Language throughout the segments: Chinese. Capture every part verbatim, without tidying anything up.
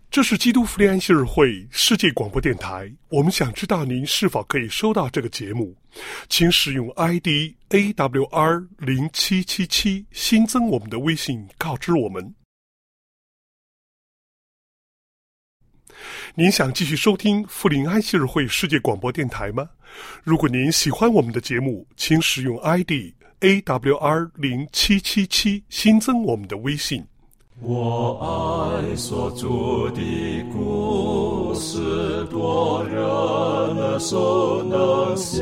这是基督福音安息日会世界广播电台，我们想知道您是否可以收到这个节目，请使用 I D A W R 零七七七 新增我们的微信告知我们。您想继续收听福临安息日会世界广播电台吗？如果您喜欢我们的节目，请使用 I D A W R 零七七七 新增我们的微信。 我爱所著的故事，多人耳熟能详，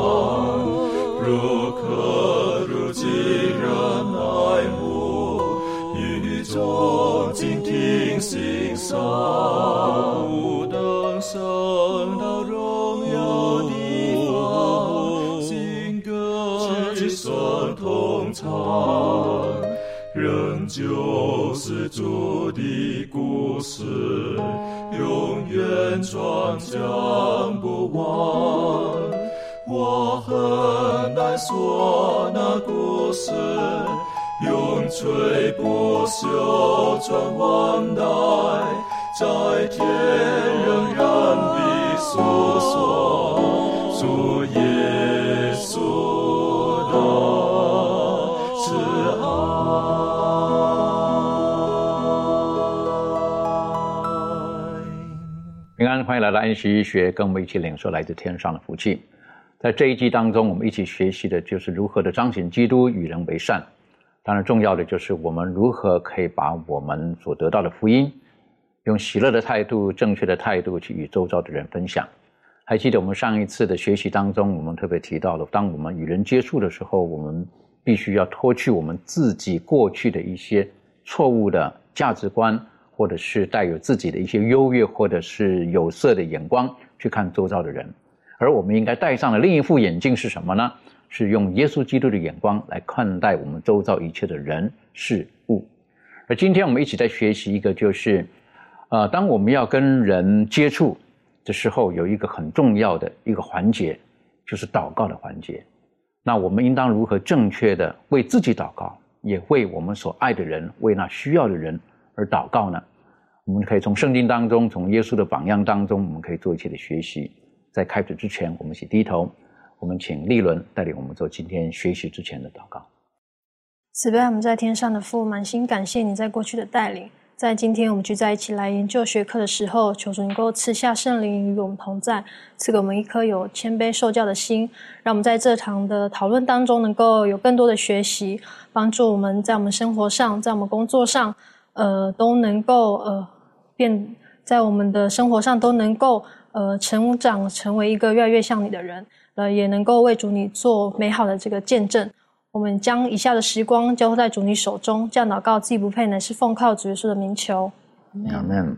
如可如今人爱慕，语中静听欣赏，不等升到荣耀地方，新歌之声同唱，仍旧是主的故事，永远传讲不完。我很难说那故事，永垂不朽传万代，在天仍然地诉说主耶稣的慈爱。 平安，欢迎来到安息医学，跟我们一起领受来自天上的福气。在这一季当中，我们一起学习的就是如何的彰显基督，与人为善。当然重要的就是我们如何可以把我们所得到的福音，用喜乐的态度、正确的态度去与周遭的人分享。还记得我们上一次的学习当中，我们特别提到了，当我们与人接触的时候，我们必须要脱去我们自己过去的一些错误的价值观，或者是带有自己的一些优越或者是有色的眼光去看周遭的人。而我们应该戴上的另一副眼镜是什么呢？是用耶稣基督的眼光来看待我们周遭一切的人事物。而今天我们一起在学习一个，就是呃，当我们要跟人接触的时候，有一个很重要的一个环节，就是祷告的环节。那我们应当如何正确的为自己祷告，也为我们所爱的人，为那需要的人而祷告呢？我们可以从圣经当中，从耶稣的榜样当中，我们可以做一些的学习。在开始之前，我们一起低头，我们请立伦带领我们做今天学习之前的祷告。 慈悲我们在天上的父，满心感谢你在过去的带领，在今天我们聚在一起来研究学科的时候，求主能够赐下圣灵与我们同在，赐给我们一颗有谦卑受教的心，让我们在这堂的讨论当中能够有更多的学习，帮助我们在我们生活上，在我们工作上呃，都能够呃变，在我们的生活上都能够呃成长，成为一个越来越像你的人，呃，也能够为主你做美好的这个见证。我们将以下的时光交在主你手中，这样祷告自己不配，乃是奉靠主耶稣的名求。 阿们。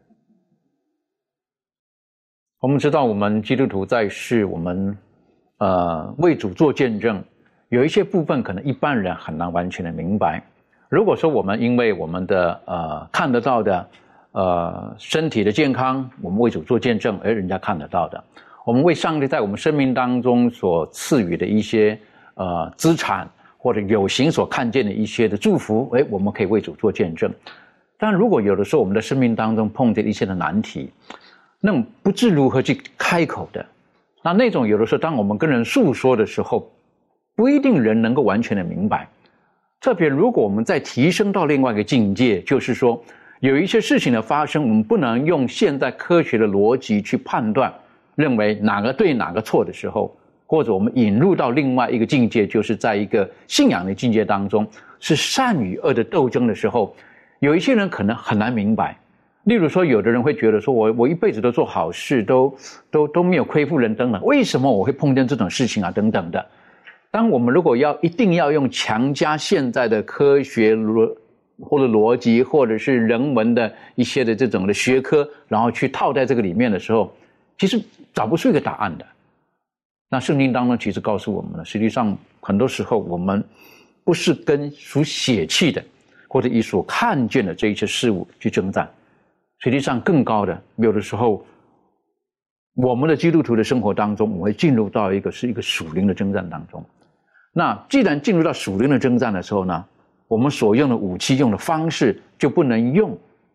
我们知道，我们基督徒在世，我们呃为主做见证，有一些部分可能一般人很难完全的明白。如果说我们因为我们的呃看得到的呃身体的健康，我们为主做见证，而人家看得到的，我们为上帝在我们生命当中所赐予的一些呃资产或者有形所看见的一些的祝福，诶，我们可以为主做见证。但如果有的时候我们的生命当中碰见一些的难题，那种不知如何去开口的，那那种有的时候当我们跟人诉说的时候，不一定人能够完全的明白。特别如果我们再提升到另外一个境界，就是说有一些事情的发生，我们不能用现在科学的逻辑去判断，认为哪个对哪个错的时候，或者我们引入到另外一个境界，就是在一个信仰的境界当中，是善与恶的斗争的时候，有一些人可能很难明白。例如说，有的人会觉得说，我我一辈子都做好事，都都都没有亏负人等等，为什么我会碰见这种事情啊等等的。当我们如果要一定要用强加现在的科学或者逻辑或者是人文的一些的这种的学科，然后去套在这个里面的时候，其实找不出一个答案的。那圣经当中其实告诉我们了，实际上很多时候我们不是跟属血气的或者以所看见的这一些事物去征战，实际上更高的，有的时候我们的基督徒的生活当中，我们会进入到一个是一个属灵的征战当中。那既然进入到属灵的征战的时候呢，我们所用的武器用的方式就不能用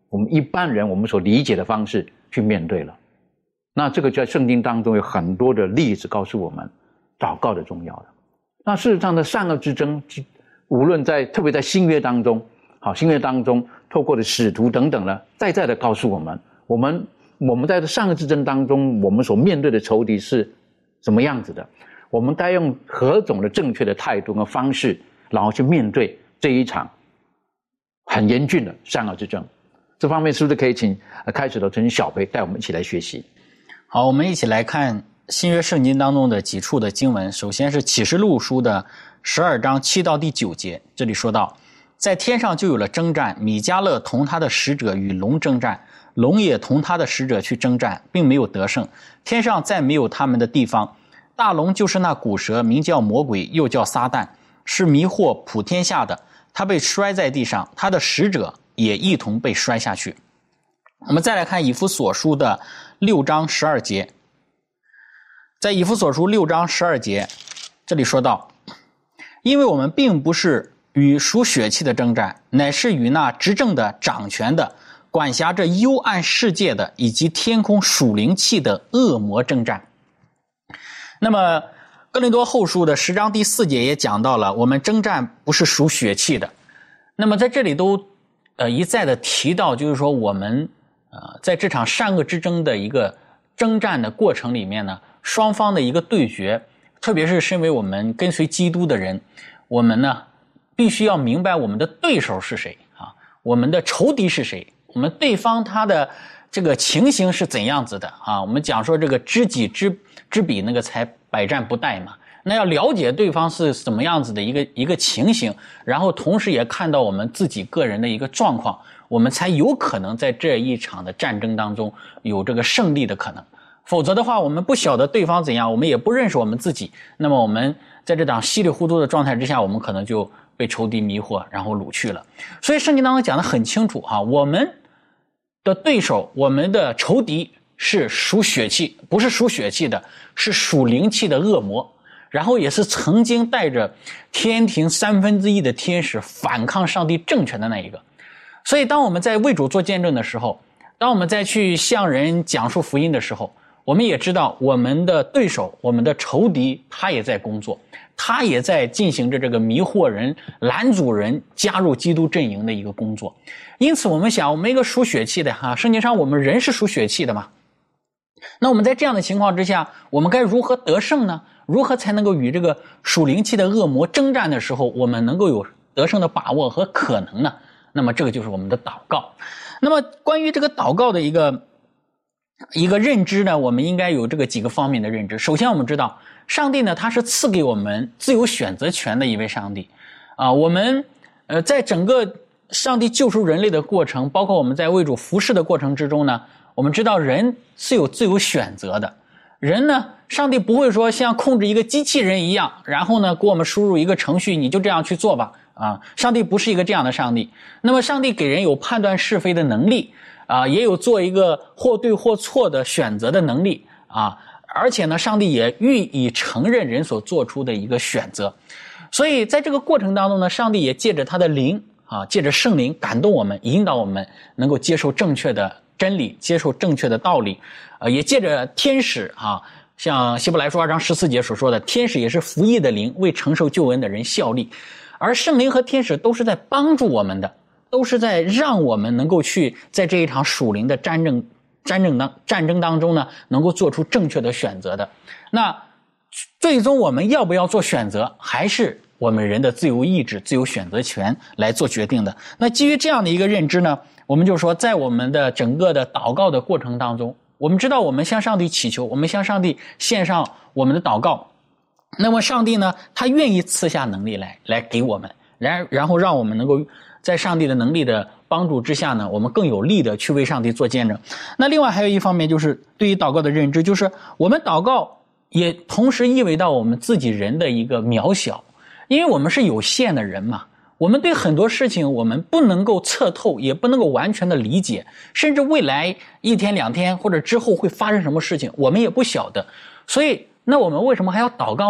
我们一般人我们所理解的方式去面对了。那这个在圣经当中有很多的例子告诉我们祷告的重要的。那事实上的善恶之争，无论在特别在新约当中，好，新约当中透过的使徒等等呢，再再的告诉我们，我们我们在善恶之争当中，我们所面对的仇敌是什么样子的，我们该用何种的正确的态度跟方式，然后去面对这一场很严峻的善恶之争。这方面是不是可以请开始的陈小培带我们一起来学习？ 好，我们一起来看新约圣经当中的几处的经文。首先是启示录书的十二章七到第九节，这里说到，在天上就有了征战，米迦勒同他的使者与龙征战，龙也同他的使者去征战，并没有得胜。天上再没有他们的地方。大龙就是那古蛇，名叫魔鬼，又叫撒旦，是迷惑普天下的。他被摔在地上，他的使者也一同被摔下去。我们再来看以弗所书的六章十二节，在以弗所书六章十二节，这里说到，因为我们并不是与属血气的征战，乃是与那执政的、掌权的、管辖着幽暗世界的，以及天空属灵气的恶魔征战。那么哥林多后书的十章第四节也讲到了，我们征战不是属血气的。那么在这里都呃一再的提到，就是说我们呃在这场善恶之争的一个征战的过程里面呢，双方的一个对决，特别是身为我们跟随基督的人，我们呢必须要明白我们的对手是谁啊，我们的仇敌是谁，我们对方他的这个情形是怎样子的啊？我们讲说这个知己知知彼，那个才百战不殆嘛。那要了解对方是什么样子的一个一个情形，然后同时也看到我们自己个人的一个状况，我们才有可能在这一场的战争当中有这个胜利的可能。否则的话，我们不晓得对方怎样，我们也不认识我们自己，那么我们在这档稀里糊涂的状态之下，我们可能就被仇敌迷惑，然后掳去了。所以圣经当中讲得很清楚啊，我们的对手，我们的仇敌是属血气，不是属血气的，是属灵气的恶魔，然后也是曾经带着天庭三分之一的天使反抗上帝政权的那一个。所以当我们在为主做见证的时候，当我们再去向人讲述福音的时候，我们也知道我们的对手，我们的仇敌，他也在工作，他也在进行着这个迷惑人、拦阻人加入基督阵营的一个工作。因此我们想，我们一个属血气的哈，圣经上我们人是属血气的嘛，那我们在这样的情况之下，我们该如何得胜呢？如何才能够与这个属灵气的恶魔征战的时候，我们能够有得胜的把握和可能呢？那么这个就是我们的祷告。那么关于这个祷告的一个一个认知呢，我们应该有这个几个方面的认知。首先我们知道，上帝呢，他是赐给我们自由选择权的一位上帝啊。我们呃在整个上帝救赎人类的过程，包括我们在为主服侍的过程之中呢，我们知道人是有自由选择的。人呢，上帝不会说像控制一个机器人一样，然后呢给我们输入一个程序，你就这样去做吧啊。上帝不是一个这样的上帝。那么上帝给人有判断是非的能力啊，也有做一个或对或错的选择的能力啊，而且呢，上帝也予以承认人所做出的一个选择。所以在这个过程当中呢，上帝也借着他的灵啊，借着圣灵感动我们，引导我们能够接受正确的真理，接受正确的道理，呃，也借着天使啊，像希伯来书二章十四节所说的，天使也是服役的灵，为承受救恩的人效力。而圣灵和天使都是在帮助我们的，都是在让我们能够去在这一场属灵的战争战争当战争当中呢，能够做出正确的选择的。那最终我们要不要做选择，还是我们人的自由意志、自由选择权来做决定的。那基于这样的一个认知呢，我们就说，在我们的整个的祷告的过程当中，我们知道我们向上帝祈求，我们向上帝献上我们的祷告，那么上帝呢，他愿意赐下能力来来给我们，然然后让我们能够在上帝的能力的帮助之下呢，我们更有力的去为上帝做见证。那另外还有一方面就是对于祷告的认知，就是我们祷告也同时意味到我们自己人的一个渺小，因为我们是有限的人嘛，我们对很多事情我们不能够测透，也不能够完全的理解，甚至未来一天两天或者之后会发生什么事情我们也不晓得。所以那我们为什么还要祷告呢？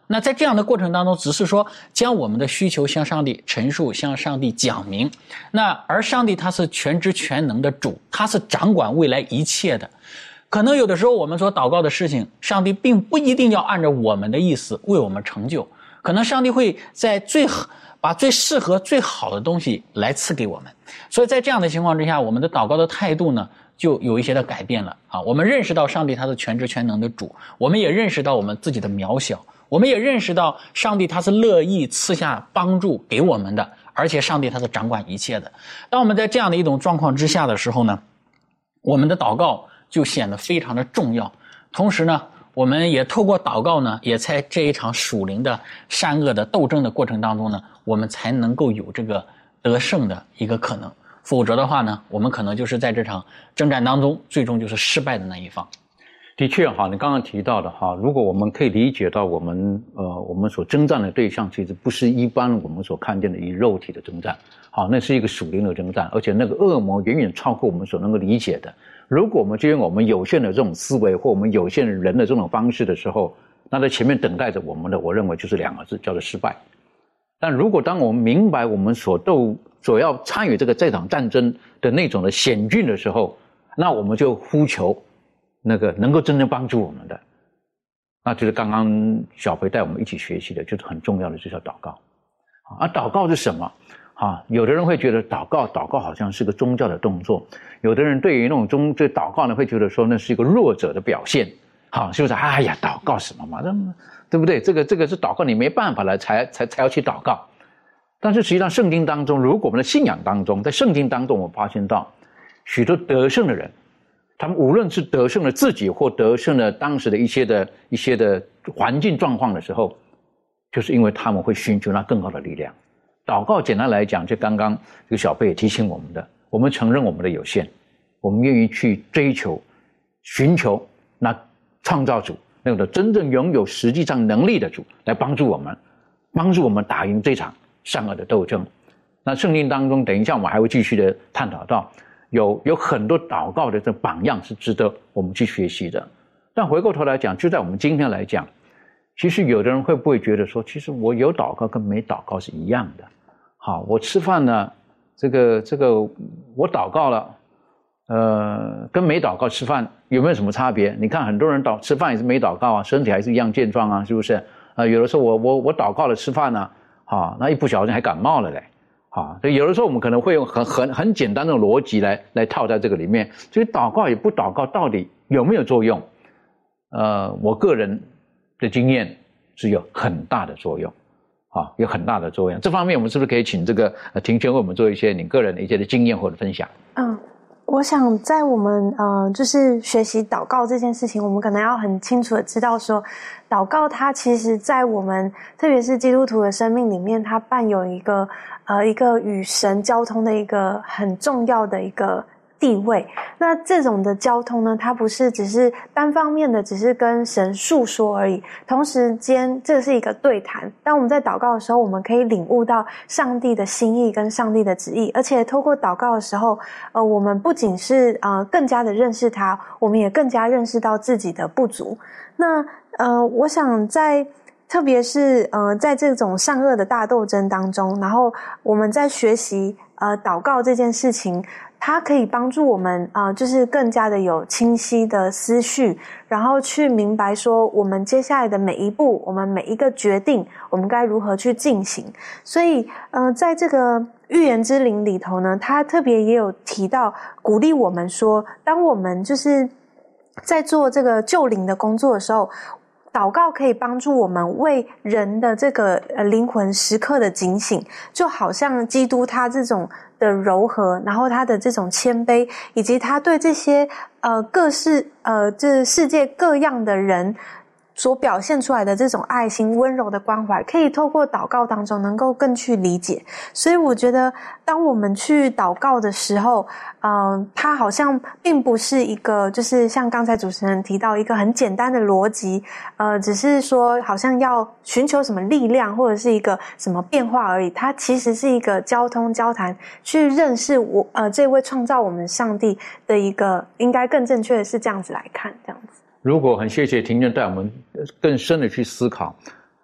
那在这样的过程当中，只是说将我们的需求向上帝陈述，向上帝讲明。那而上帝他是全知全能的主，他是掌管未来一切的。可能有的时候我们所祷告的事情，上帝并不一定要按照我们的意思为我们成就，可能上帝会在最把最适合最好的东西来赐给我们。所以在这样的情况之下，我们的祷告的态度呢就有一些的改变了啊。我们认识到上帝他是全知全能的主，我们也认识到我们自己的渺小，我们也认识到上帝他是乐意赐下帮助给我们的，而且上帝他是掌管一切的。当我们在这样的一种状况之下的时候呢，我们的祷告就显得非常的重要。同时呢，我们也透过祷告呢，也在这一场属灵的善恶的斗争的过程当中呢，我们才能够有这个得胜的一个可能。否则的话呢，我们可能就是在这场征战当中最终就是失败的那一方。 的确哈，你刚刚提到的哈，如果我们可以理解到我们呃我们所征战的对象其实不是一般我们所看见的以肉体的征战，好，那是一个属灵的征战，而且那个恶魔远远超过我们所能够理解的。如果我们就用我们有限的这种思维或我们有限的人的这种方式的时候，那在前面等待着我们的，我认为就是两个字，叫做失败。但如果当我们明白我们所斗所要参与这个这场战争的那种的险峻的时候，那我们就呼求那个能够真正帮助我们的，那就是刚刚小培带我们一起学习的，就是很重要的，就叫祷告。啊，祷告是什么？啊，有的人会觉得祷告，祷告好像是个宗教的动作；有的人对于那种宗对祷告呢，会觉得说那是一个弱者的表现。好，是不是？哎呀，祷告什么嘛？对不对？这个这个是祷告，你没办法了才才才要去祷告。但是实际上，圣经当中，如果我们的信仰当中，在圣经当中，我们发现到许多得胜的人，他们无论是得胜了自己，或得胜了当时的一些的一些的环境状况的时候，就是因为他们会寻求那更高的力量。祷告简单来讲，就刚刚这个小贝也提醒我们的，我们承认我们的有限，我们愿意去追求、寻求那创造主，那个真正拥有实际上能力的主来帮助我们，帮助我们打赢这场善恶的斗争。那圣经当中，等一下我们还会继续的探讨到，有有很多祷告的这榜样是值得我们去学习的。但回过头来讲，就在我们今天来讲，其实有的人会不会觉得说，其实我有祷告跟没祷告是一样的？好，我吃饭呢，这个这个我祷告了，呃，跟没祷告吃饭有没有什么差别？你看很多人祷吃饭也是没祷告啊，身体还是一样健壮啊，是不是？呃，有的时候我我我祷告了吃饭呢、啊，好，那一不小心还感冒了嘞。好，所以有的时候我们可能会用很很很简单的逻辑来来套在这个里面，所以祷告与不祷告到底有没有作用？呃，我个人的经验是有很大的作用，啊，有很大的作用。这方面我们是不是可以请这个呃庭轩为我们做一些你个人的一些的经验或者分享？ 嗯，我想在我们呃就是学习祷告这件事情，我们可能要很清楚的知道说，祷告它其实在我们特别是基督徒的生命里面，它伴有一个呃一个与神交通的一个很重要的一个地位。那这种的交通呢，它不是只是单方面的只是跟神诉说而已，同时间这是一个对谈。当我们在祷告的时候，我们可以领悟到上帝的心意跟上帝的旨意，而且透过祷告的时候，呃，我们不仅是呃更加的认识他，我们也更加认识到自己的不足。那呃，我想在特别是呃在这种善恶的大斗争当中，然后我们在学习呃祷告这件事情，它可以帮助我们啊、呃，就是更加的有清晰的思绪，然后去明白说我们接下来的每一步，我们每一个决定，我们该如何去进行。所以呃在这个预言之灵里头呢，他特别也有提到鼓励我们说，当我们就是在做这个救灵的工作的时候，祷告可以帮助我们为人的这个呃灵魂时刻的警醒，就好像基督他这种的柔和，然后他的这种谦卑，以及他对这些呃各式呃这世界各样的人所表现出来的这种爱心、温柔的关怀，可以透过祷告当中能够更去理解。所以我觉得当我们去祷告的时候，呃，它好像并不是一个就是像刚才主持人提到一个很简单的逻辑，呃，只是说好像要寻求什么力量或者是一个什么变化而已。它其实是一个交通交谈，去认识我呃这位创造我们上帝的一个，应该更正确的是这样子来看，这样子。 如果很谢谢庭轩带我们更深的去思考，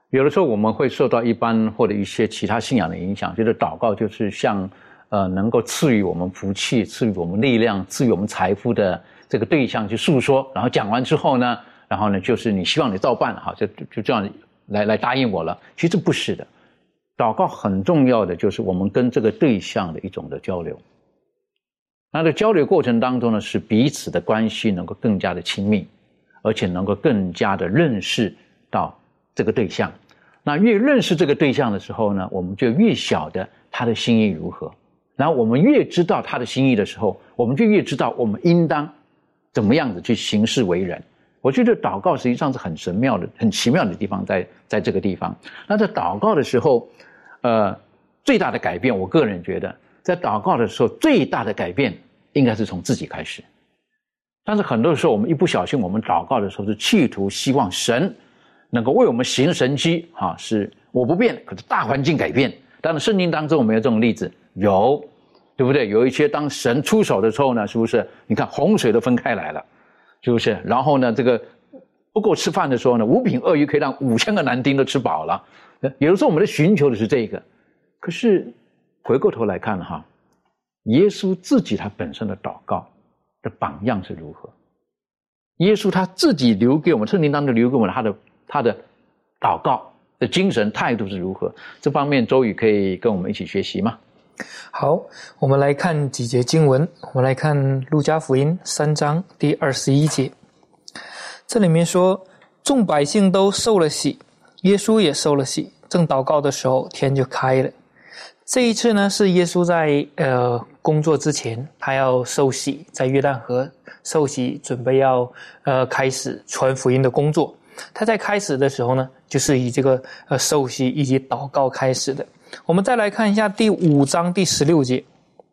有的时候我们会受到一般或者一些其他信仰的影响，觉得祷告就是像呃能够赐予我们福气、赐予我们力量、赐予我们财富的这个对象去诉说，然后讲完之后呢，然后呢就是你希望你照办，哈，就就这样来来答应我了。其实不是的，祷告很重要的就是我们跟这个对象的一种的交流。那在交流过程当中呢，使彼此的关系能够更加的亲密，而且能够更加的认识到这个对象。那越认识这个对象的时候呢，我们就越晓得他的心意如何。然后我们越知道他的心意的时候，我们就越知道我们应当怎么样子去行事为人。我觉得祷告实际上是很神妙的、很奇妙的地方在，在这个地方。那在祷告的时候，呃，最大的改变，我个人觉得，在祷告的时候，最大的改变应该是从自己开始。但是很多时候，我们一不小心，我们祷告的时候是企图希望神能够为我们行神迹，哈，是我不变，可是大环境改变。当然，圣经当中我们有这种例子，有，对不对？有一些当神出手的时候呢，是不是？你看洪水都分开来了，是不是？然后呢，这个不够吃饭的时候呢，五饼二鱼可以让五千个男丁都吃饱了。有的时候我们的寻求的是这个，可是回过头来看哈，耶稣自己他本身的祷告的榜样是如何？耶稣他自己留给我们，圣经当中留给我们他的他的祷告的精神态度是如何？这方面周宇可以跟我们一起学习吗？ 好，我们来看几节经文。我们来看路加福音三章第二十一节，这里面说，众百姓都受了洗，耶稣也受了洗，正祷告的时候，天就开了。这一次呢，是耶稣在呃工作之前，他要受洗，在约旦河受洗，准备要呃开始传福音的工作。他在开始的时候呢，就是以这个呃受洗以及祷告开始的。我们再来看一下第五章第十六节。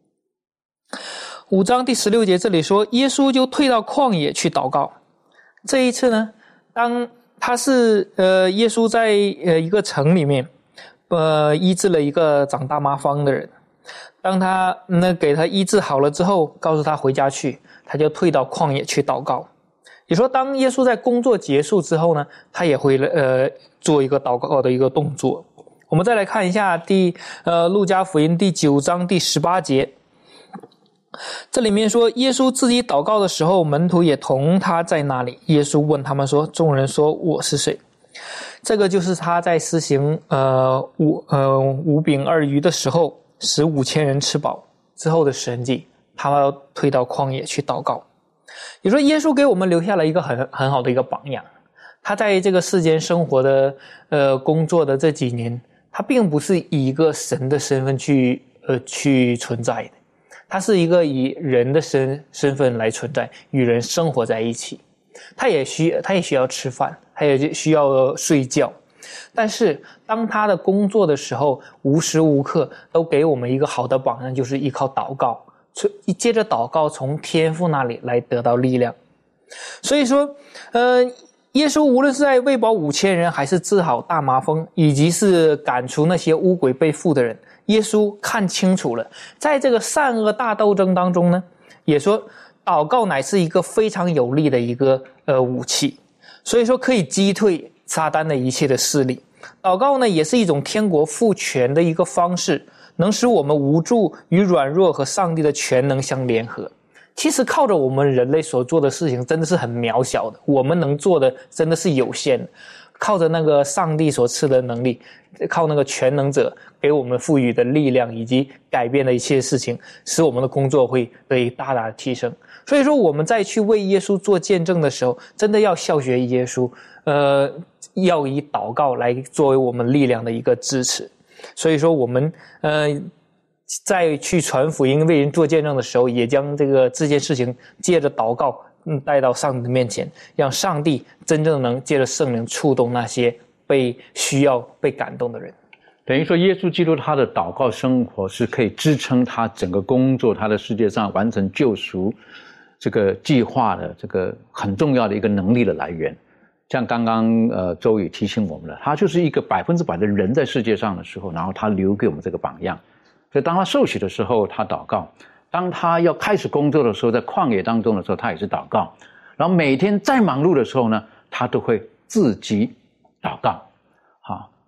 五章第十六节这里说，耶稣就退到旷野去祷告。这一次呢，当他是呃耶稣在呃一个城里面。呃，医治了一个长大麻风的人，当他那给他医治好了之后，告诉他回家去，他就退到旷野去祷告。也说，当耶稣在工作结束之后呢，他也会呃做一个祷告的一个动作。我们再来看一下第呃路加福音第九章第十八节，这里面说，耶稣自己祷告的时候，门徒也同他在那里。耶稣问他们说，众人说我是谁？这个就是他在施行呃五呃五饼二鱼的时候，使五千人吃饱之后的神迹，他要退到旷野去祷告。也说耶稣给我们留下了一个很很好的一个榜样。他在这个世间生活的呃工作的这几年，他并不是以一个神的身份去呃去存在的，他是一个以人的身身份来存在，与人生活在一起。他也需他也需要吃饭，他也需要睡觉，但是当他的工作的时候，无时无刻都给我们一个好的榜样，就是依靠祷告，接着祷告从天父那里来得到力量。所以说呃，耶稣无论是在喂饱五千人，还是治好大麻风，以及是赶除那些污鬼背负的人，耶稣看清楚了，在这个善恶大斗争当中呢，也说祷告乃是一个非常有力的一个呃武器，所以说可以击退撒旦的一切的势力。祷告呢，也是一种天国赋权的一个方式，能使我们无助与软弱和上帝的全能相联合。其实靠着我们人类所做的事情真的是很渺小的，我们能做的真的是有限的。靠着那个上帝所赐的能力，靠那个全能者给我们赋予的力量以及改变的一切事情，使我们的工作会得以大大的提升。所以说我们在去为耶稣做见证的时候，真的要效学耶稣，呃，要以祷告来作为我们力量的一个支持。所以说我们呃在去传福音为人做见证的时候，也将这个这件事情借着祷告嗯，带到上帝的面前，让上帝真正能借着圣灵触动那些被需要被感动的人。 等于说耶稣基督他的祷告生活是可以支撑他整个工作，他的世界上完成救赎这个计划的这个很重要的一个能力的来源。像刚刚呃周宇提醒我们了，他就是一个百分之百的人在世界上的时候，然后他留给我们这个榜样。所以当他受洗的时候他祷告，当他要开始工作的时候，在旷野当中的时候他也是祷告，然后每天再忙碌的时候呢，他都会自己祷告。好，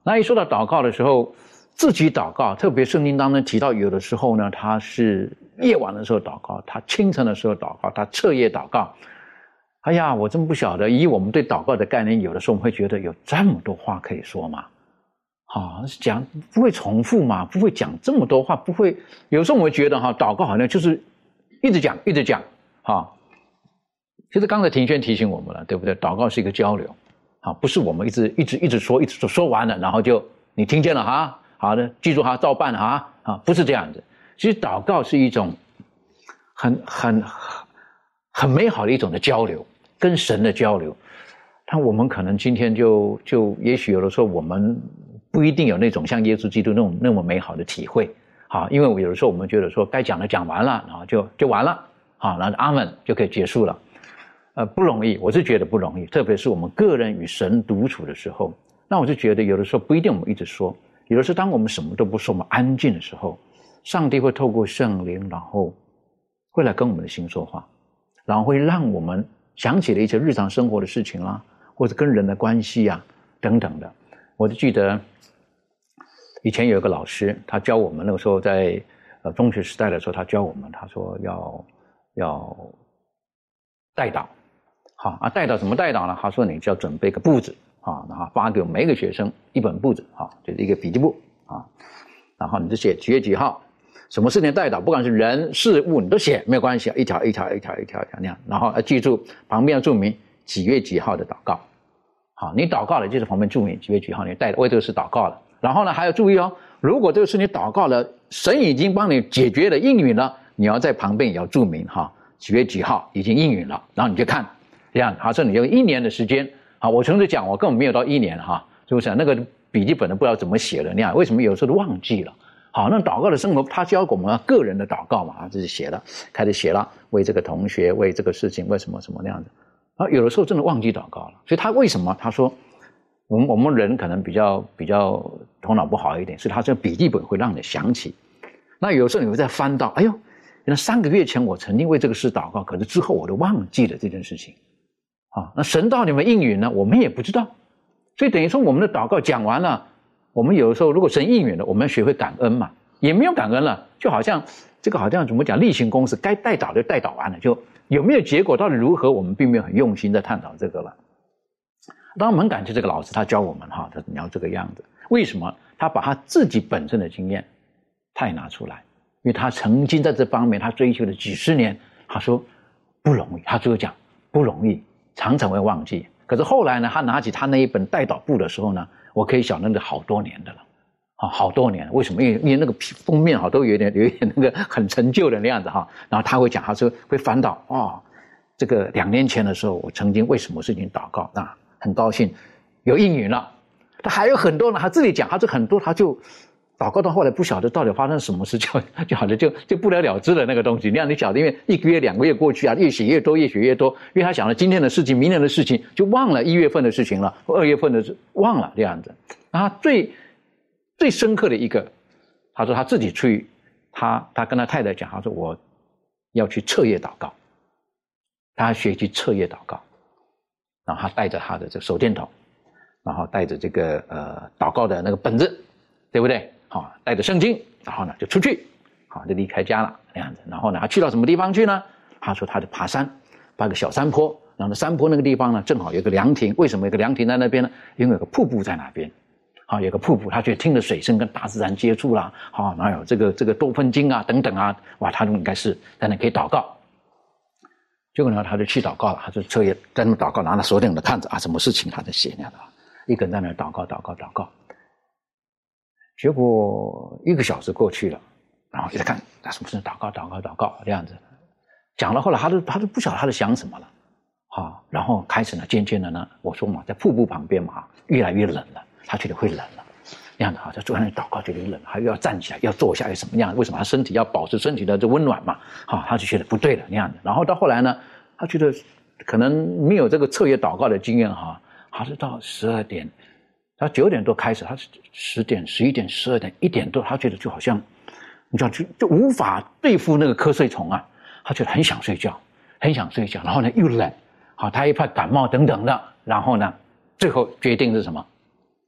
那一说到祷告的时候，自己祷告，特别圣经当中提到有的时候呢，他是夜晚的时候祷告，他清晨的时候祷告，他彻夜祷告。哎呀，我真不晓得，以我们对祷告的概念，有的时候我们会觉得有这么多话可以说吗？好，讲不会重复嘛，不会讲这么多话，不会。有时候我们会觉得哈，祷告好像就是一直讲，一直讲。哈，其实刚才庭轩提醒我们了，对不对？祷告是一个交流，啊，不是我们一直一直一直说，一直说，说完了，然后就你听见了哈，好的，记住哈，照办哈，啊，不是这样子。其实祷告是一种很很很美好的一种的交流，跟神的交流。但我们可能今天就就也许有的时候我们不一定有那种像耶稣基督那种那么美好的体会，好，因为我有的时候我们觉得说该讲的讲完了，然后就就完了，好，然后阿们就可以结束了，呃，不容易，我是觉得不容易，特别是我们个人与神独处的时候，那我就觉得有的时候不一定我们一直说，有的时候当我们什么都不说，我们安静的时候，上帝会透过圣灵，然后会来跟我们的心说话，然后会让我们想起了一些日常生活的事情啦，或者跟人的关系啊等等的。我就记得以前有一个老师，他教我们，那个时候在呃中学时代的时候，他教我们，他说要要代祷，好啊，代祷怎么代祷呢？他说你就要准备个簿子啊，然后发给每一个学生一本簿子啊，就是一个笔记簿啊，然后你就写几月几号，什么事情代祷，不管是人事物你都写，没有关系，一条一条一条一条一条那样，然后要记住旁边要注明几月几号的祷告。好，你祷告了，就是旁边注明几月几号，你带为这个事祷告了。然后呢，还要注意哦，如果这个事你祷告了，神已经帮你解决了、应允了，你要在旁边也要注明哈，几月几号已经应允了，然后你就看，这样，好，这你有一年的时间。好，我曾经讲，我根本没有到一年哈，是不是？那个笔记本都不知道怎么写了，那样为什么有时候都忘记了？好，那祷告的生活，他教我们个人的祷告嘛，自己写了，开始写了，为这个同学，为这个事情，为什么什么那样子。啊，有的时候真的忘记祷告了，所以他为什么他说，我们我们人可能比较比较头脑不好一点，是他这笔记本会让你想起。那有时候你会再翻到，哎呦，原来三个月前我曾经为这个事祷告，可是之后我都忘记了这件事情。啊，那神到底有没有应允呢？我们也不知道。所以等于说我们的祷告讲完了，我们有的时候如果神应允了，我们要学会感恩嘛，也没有感恩了，就好像这个好像怎么讲，例行公事，该代祷的代祷完了，就有没有结果到底如何，我们并没有很用心在探讨这个了。当然我们很感谢这个老师，他教我们哈，他你要这个样子。为什么？他把他自己本身的经验他也拿出来，因为他曾经在这方面他追求了几十年，他说不容易，他就讲不容易，常常会忘记。可是后来呢，他拿起他那一本代祷簿的时候呢，我可以想那个好多年的了，啊，好多年了。为什么？因为因为那个封面哈都有点有一点那个很陈旧的那样子哈。然后他会讲，他说会翻到哦，这个两年前的时候，我曾经为什么事情祷告，那很高兴有应允了。他还有很多呢，他自己讲，他这很多他就祷告到后来不晓得到底发生什么事，就就好像就就不了了之了那个东西。那样你晓得，因为一个月两个月过去啊，越写越多，越写越多，因为他想了今天的事情、明天的事情，就忘了一月份的事情了，或二月份的事忘了这样子。然后最最深刻的一个，他说他自己去，他他跟他太太讲，他说我要去彻夜祷告，他学习彻夜祷告，然后他带着他的这个手电筒，然后带着这个呃祷告的那个本子，对不对？好，带着圣经，然后呢就出去，好，就离开家了那样子。然后呢，他去到什么地方去呢？他说他就爬山，爬个小山坡，然后山坡那个地方呢，正好有个凉亭。为什么有个凉亭在那边呢？因为有个瀑布在那边。好，有个瀑布，他就听着水声跟大自然接触啦。好，哪有这个这个多芬经啊等等啊，哇，他就应该是在那可以祷告。结果呢，他就去祷告了，他就彻夜在那祷告，拿着手电筒看着啊，什么事情他在写那样的，一个人在那祷告祷告祷告。结果一个小时过去了，然后一直看他什么事祷告祷告祷告这样子，讲了后来他都他都不晓得他在想什么了，好，然后开始呢，渐渐的呢，我说嘛，在瀑布旁边嘛，越来越冷了，他觉得会冷了，这样子哈，在坐在那里祷告觉得冷，还要站起来，要坐下，要什么样？为什么他身体要保持身体的这温暖嘛？好，他就觉得不对了那样子，然后到后来呢，他觉得可能没有这个彻夜祷告的经验哈，还是到十二点。他九点多开始，他是十点、十一点、十二点、一点多，他觉得就好像，你知道，就就无法对付那个瞌睡虫啊，他觉得很想睡觉，很想睡觉，然后呢又冷，好，他又怕感冒等等的，然后呢，最后决定是什么？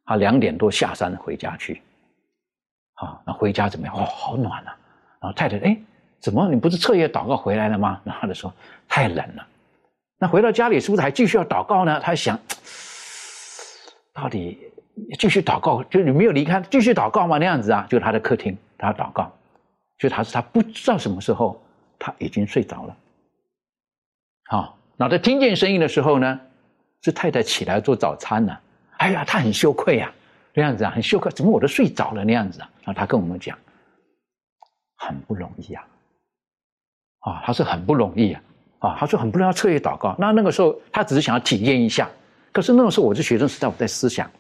他两点多下山回家去，啊，那回家怎么样？哦，好暖啊！然后太太，哎，怎么你不是彻夜祷告回来了吗？然后他就说太冷了。那回到家里是不是还继续要祷告呢？他想，到底继续祷告，就你没有离开，继续祷告吗？那样子啊，就他的客厅，他祷告，就他是他不知道什么时候他已经睡着了。好，然后他听见声音的时候呢，是太太起来做早餐了。哎呀，他很羞愧啊，那样子啊，很羞愧，怎么我都睡着了那样子啊？然后他跟我们讲，很不容易啊，啊，他是很不容易啊，啊，他说很不容易要彻夜祷告。那那个时候他只是想要体验一下，可是那个时候我是学生时代，我在思想，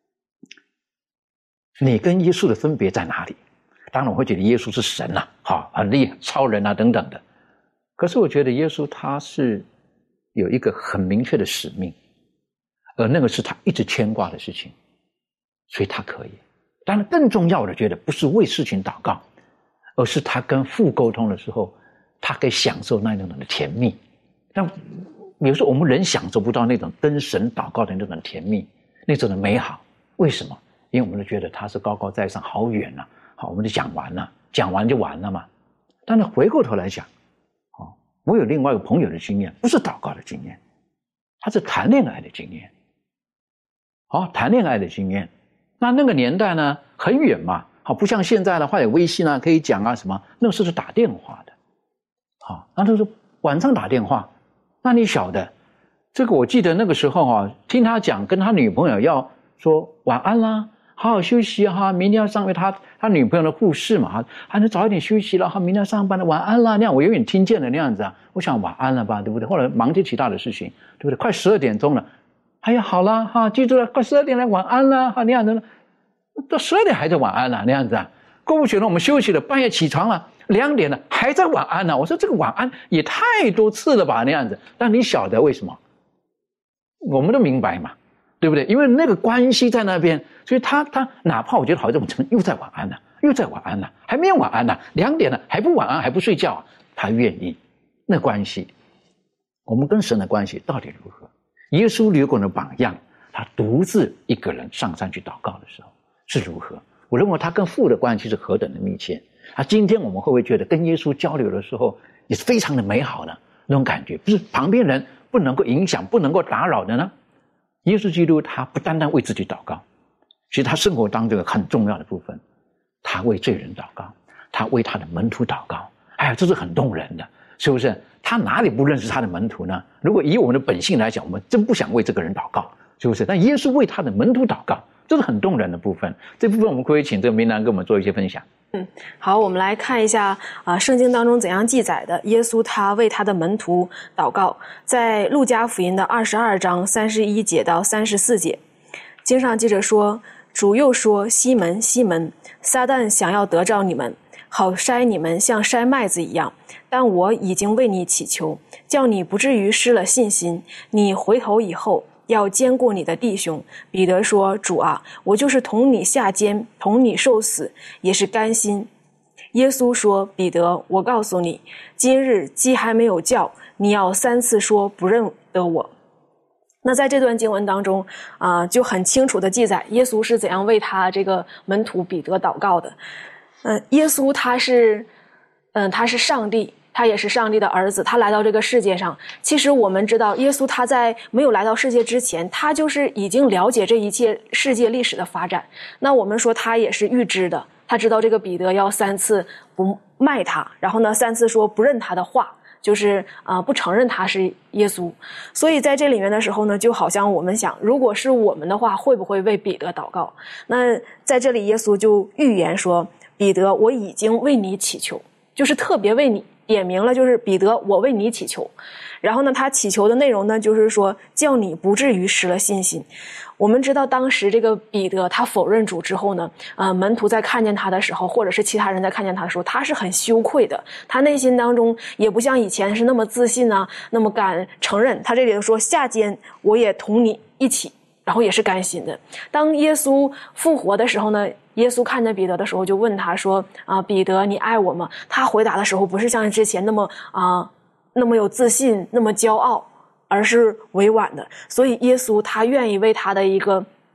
你跟耶稣的分别在哪里？当然我会觉得耶稣是神啊，好，很厉害，超人啊等等的。可是我觉得耶稣他是有一个很明确的使命。而那个是他一直牵挂的事情，所以他可以。当然更重要的觉得不是为事情祷告，而是他跟父沟通的时候，他可以享受那种的甜蜜。但有时候我们人享受不到那种跟神祷告的那种甜蜜，那种的美好。为什么？因为我们都觉得他是高高在上，好远啊，好，我们就讲完了，讲完就完了嘛。但是回过头来讲，哦，我有另外一个朋友的经验，不是祷告的经验，他是谈恋爱的经验。好，谈恋爱的经验，那那个年代呢很远嘛，好，不像现在的话有微信啊可以讲啊什么，那个时候是打电话的，好，那就是晚上打电话，那你晓得，这个我记得那个时候啊，听他讲跟他女朋友要说晚安啦，好好休息哈、啊，明天要上为他他女朋友的护士嘛，还能早一点休息了，好，明天要上班了，晚安啦，那样我永远听见了那样子啊，我想晚安了吧，对不对？后来忙着其他的事情，对不对？快十二点钟了。哎呀，好了哈，记住了，快十二点了，晚安了哈，那样子，到十二点还在晚安了，那样子啊。过不久呢，我们休息了，半夜起床了，两点了，还在晚安呢。我说这个晚安也太多次了吧，那样子。但你晓得为什么？我们都明白嘛，对不对？因为那个关系在那边，所以他他哪怕我觉得好像怎么又在晚安了，又在晚安了，还没有晚安呢，两点了还不晚安，还不睡觉，他愿意。那关系，我们跟神的关系到底如何？耶稣留给我们的榜样，他独自一个人上山去祷告的时候是如何？我认为他跟父的关系是何等的密切。啊，今天我们会不会觉得跟耶稣交流的时候也是非常的美好的那种感觉？不是旁边人不能够影响、不能够打扰的呢？耶稣基督他不单单为自己祷告，其实他生活当中很重要的部分，他为罪人祷告，他为他的门徒祷告。哎呀，这是很动人的，是不是？他哪里不认识他的门徒呢？如果以我们的本性来讲，我们真不想为这个人祷告，是不是？但耶稣为他的门徒祷告，这是很动人的部分。这部分我们可不可以请这个明南跟我们做一些分享？ 嗯，好，我们来看一下啊、呃，圣经当中怎样记载的耶稣他为他的门徒祷告，在路加福音的二十二章三十一节到三十四节，经上记着说，主又说：“西门，西门，撒旦想要得着你们，好筛你们像筛麦子一样，但我已经为你祈求，叫你不至于失了信心。你回头以后，要兼顾你的弟兄。”彼得说：“主啊，我就是同你下监，同你受死，也是甘心。”耶稣说：“彼得，我告诉你，今日鸡还没有叫，你要三次说不认得我。”那在这段经文当中啊、呃，就很清楚的记载耶稣是怎样为他这个门徒彼得祷告的。嗯、呃，耶稣他是，嗯、呃，他是上帝。他也是上帝的儿子，他来到这个世界上。其实我们知道，耶稣他在没有来到世界之前，他就是已经了解这一切世界历史的发展。那我们说他也是预知的，他知道这个彼得要三次不卖他，然后呢三次说不认他的话，就是啊、呃、不承认他是耶稣。所以在这里面的时候呢，就好像我们想，如果是我们的话，会不会为彼得祷告？那在这里耶稣就预言说，彼得，我已经为你祈求，就是特别为你点明了，就是彼得，我为你祈求。然后呢，他祈求的内容呢，就是说叫你不至于失了信心。我们知道当时这个彼得他否认主之后呢，呃，门徒在看见他的时候，或者是其他人在看见他的时候，他是很羞愧的，他内心当中也不像以前是那么自信啊，那么敢承认。他这里说下监我也同你一起，然后也是甘心的。当耶稣复活的时候呢，耶稣看见彼得的时候就问他说啊，彼得，你爱我吗？他回答的时候不是像之前那么啊那么有自信，那么骄傲，而是委婉的。所以耶稣他愿意为他的一个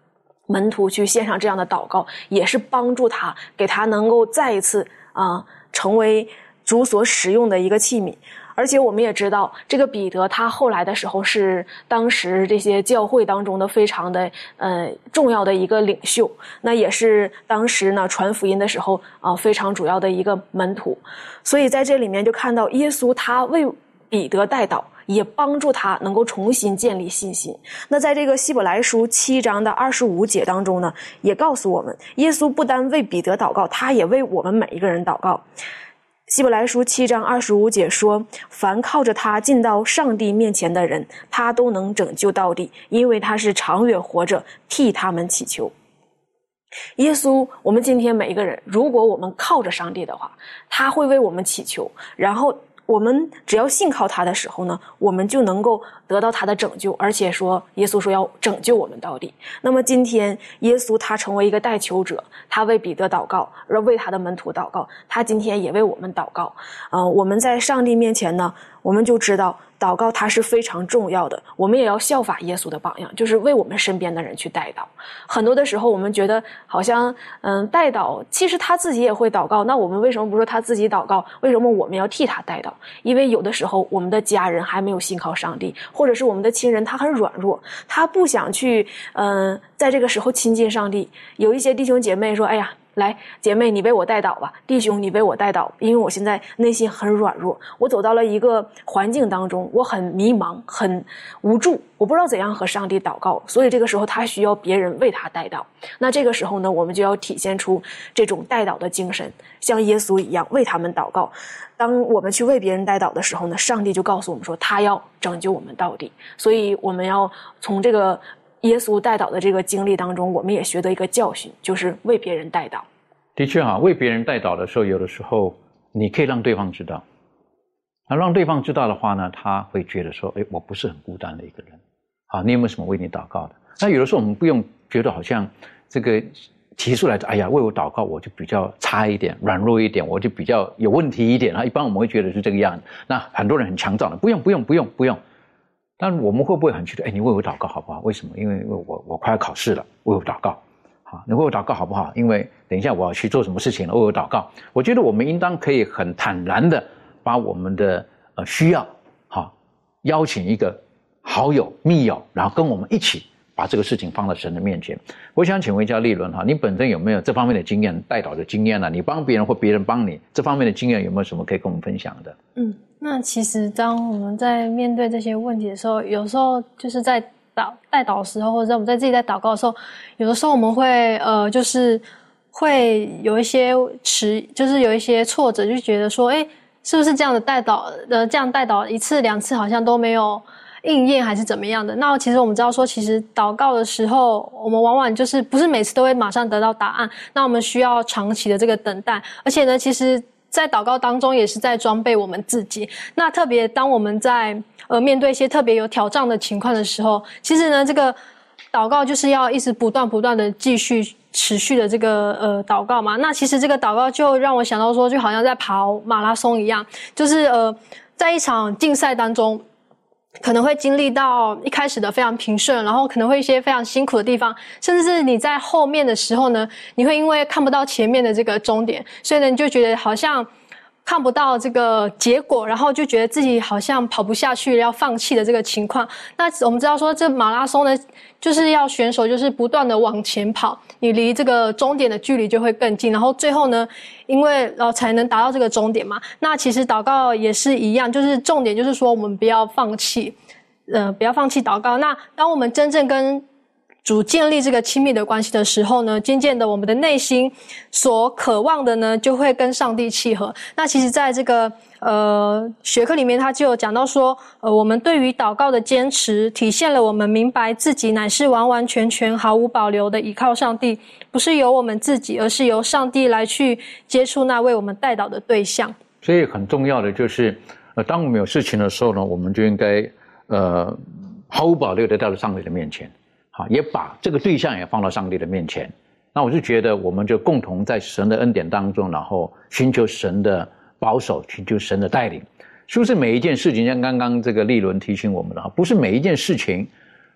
门徒去献上这样的祷告，也是帮助他，给他能够再一次啊、呃、成为主所使用的一个器皿。而且我们也知道，这个彼得他后来的时候是当时这些教会当中的非常的呃重要的一个领袖，那也是当时呢传福音的时候啊、呃、非常主要的一个门徒。所以在这里面就看到耶稣他为彼得代祷，也帮助他能够重新建立信心。那在这个希伯来书七章的二十五节当中呢，也告诉我们，耶稣不单为彼得祷告，他也为我们每一个人祷告。希伯来书七章二十五节说，凡靠着他进到上帝面前的人，他都能拯救到底，因为他是长远活着，替他们祈求。耶稣，我们今天每一个人，如果我们靠着上帝的话，他会为我们祈求，然后我们只要信靠他的时候呢，我们就能够得到他的拯救，而且说耶稣说要拯救我们到底。那么今天耶稣他成为一个代求者，他为彼得祷告，而为他的门徒祷告，他今天也为我们祷告。呃，我们在上帝面前呢，我们就知道祷告它是非常重要的，我们也要效法耶稣的榜样，就是为我们身边的人去代祷。很多的时候我们觉得好像嗯，代祷其实他自己也会祷告，那我们为什么不说他自己祷告，为什么我们要替他代祷？因为有的时候我们的家人还没有信靠上帝，或者是我们的亲人他很软弱，他不想去嗯，在这个时候亲近上帝。有一些弟兄姐妹说，哎呀，来，姐妹你为我代祷吧，弟兄你为我代祷，因为我现在内心很软弱，我走到了一个环境当中，我很迷茫，很无助，我不知道怎样和上帝祷告，所以这个时候他需要别人为他代祷。那这个时候呢，我们就要体现出这种代祷的精神，像耶稣一样为他们祷告。当我们去为别人代祷的时候呢，上帝就告诉我们说他要拯救我们到底。所以我们要从这个耶稣代祷的这个经历当中，我们也学得一个教训，就是为别人代祷。 的确啊，为别人代祷的时候，有的时候你可以让对方知道，那让对方知道的话呢，他会觉得说，哎，我不是很孤单的一个人啊，你有没有什么为你祷告的？那有的时候我们不用觉得好像这个提出来，哎呀，为我祷告我就比较差一点，软弱一点，我就比较有问题一点啊。一般我们会觉得是这个样子。那很多人很强壮的，不用不用不用不用。但我们会不会很觉得，哎，你为我祷告好不好？为什么？因为我我快要考试了，为我祷告。好，你为我祷告好不好？因为等一下我要去做什么事情了，为我祷告。我觉得我们应当可以很坦然的把我们的呃需要，好，邀请一个好友、密友，然后跟我们一起把这个事情放到神的面前。我想请问一下立伦哈，你本身有没有这方面的经验，代祷的经验呢、啊？你帮别人或别人帮你，这方面的经验有没有什么可以跟我们分享的？ 嗯，那其实当我们在面对这些问题的时候，有时候就是在祷代祷的时候，或者我们在自己在祷告的时候，有的时候我们会呃，就是会有一些迟，就是有一些挫折，就觉得说，哎，是不是这样的代祷，呃，这样代祷一次两次好像都没有应验，还是怎么样的？那其实我们知道说，其实祷告的时候，我们往往就是不是每次都会马上得到答案，那我们需要长期的这个等待，而且呢，其实在祷告当中也是在装备我们自己。那特别当我们在呃面对一些特别有挑战的情况的时候，其实呢，这个祷告就是要一直不断不断的继续持续的这个呃祷告嘛。那其实这个祷告就让我想到说，就好像在跑马拉松一样，就是呃在一场竞赛当中，可能会经历到一开始的非常平顺，然后可能会一些非常辛苦的地方，甚至是你在后面的时候呢，你会因为看不到前面的这个终点，所以呢你就觉得好像看不到这个结果，然后就觉得自己好像跑不下去，要放弃的这个情况。那我们知道说，这马拉松呢，就是要选手就是不断的往前跑，你离这个终点的距离就会更近，然后最后呢，因为然后才能达到这个终点嘛。那其实祷告也是一样，就是重点就是说我们不要放弃，呃，不要放弃祷告。那当我们真正跟主建立这个亲密的关系的时候呢，渐渐的我们的内心所渴望的呢，就会跟上帝契合。那其实在这个呃学科里面，他就有讲到说，呃，我们对于祷告的坚持，体现了我们明白自己乃是完完全全毫无保留的依靠上帝，不是由我们自己，而是由上帝来去接触那为我们代祷的对象。 所以很重要的就是，呃，当我们有事情的时候呢，我们就应该呃毫无保留的带到上帝的面前。也把这个对象也放到上帝的面前。那我就觉得我们就共同在神的恩典当中，然后寻求神的保守，寻求神的带领。是不是每一件事情，像刚刚这个立伦提醒我们的，不是每一件事情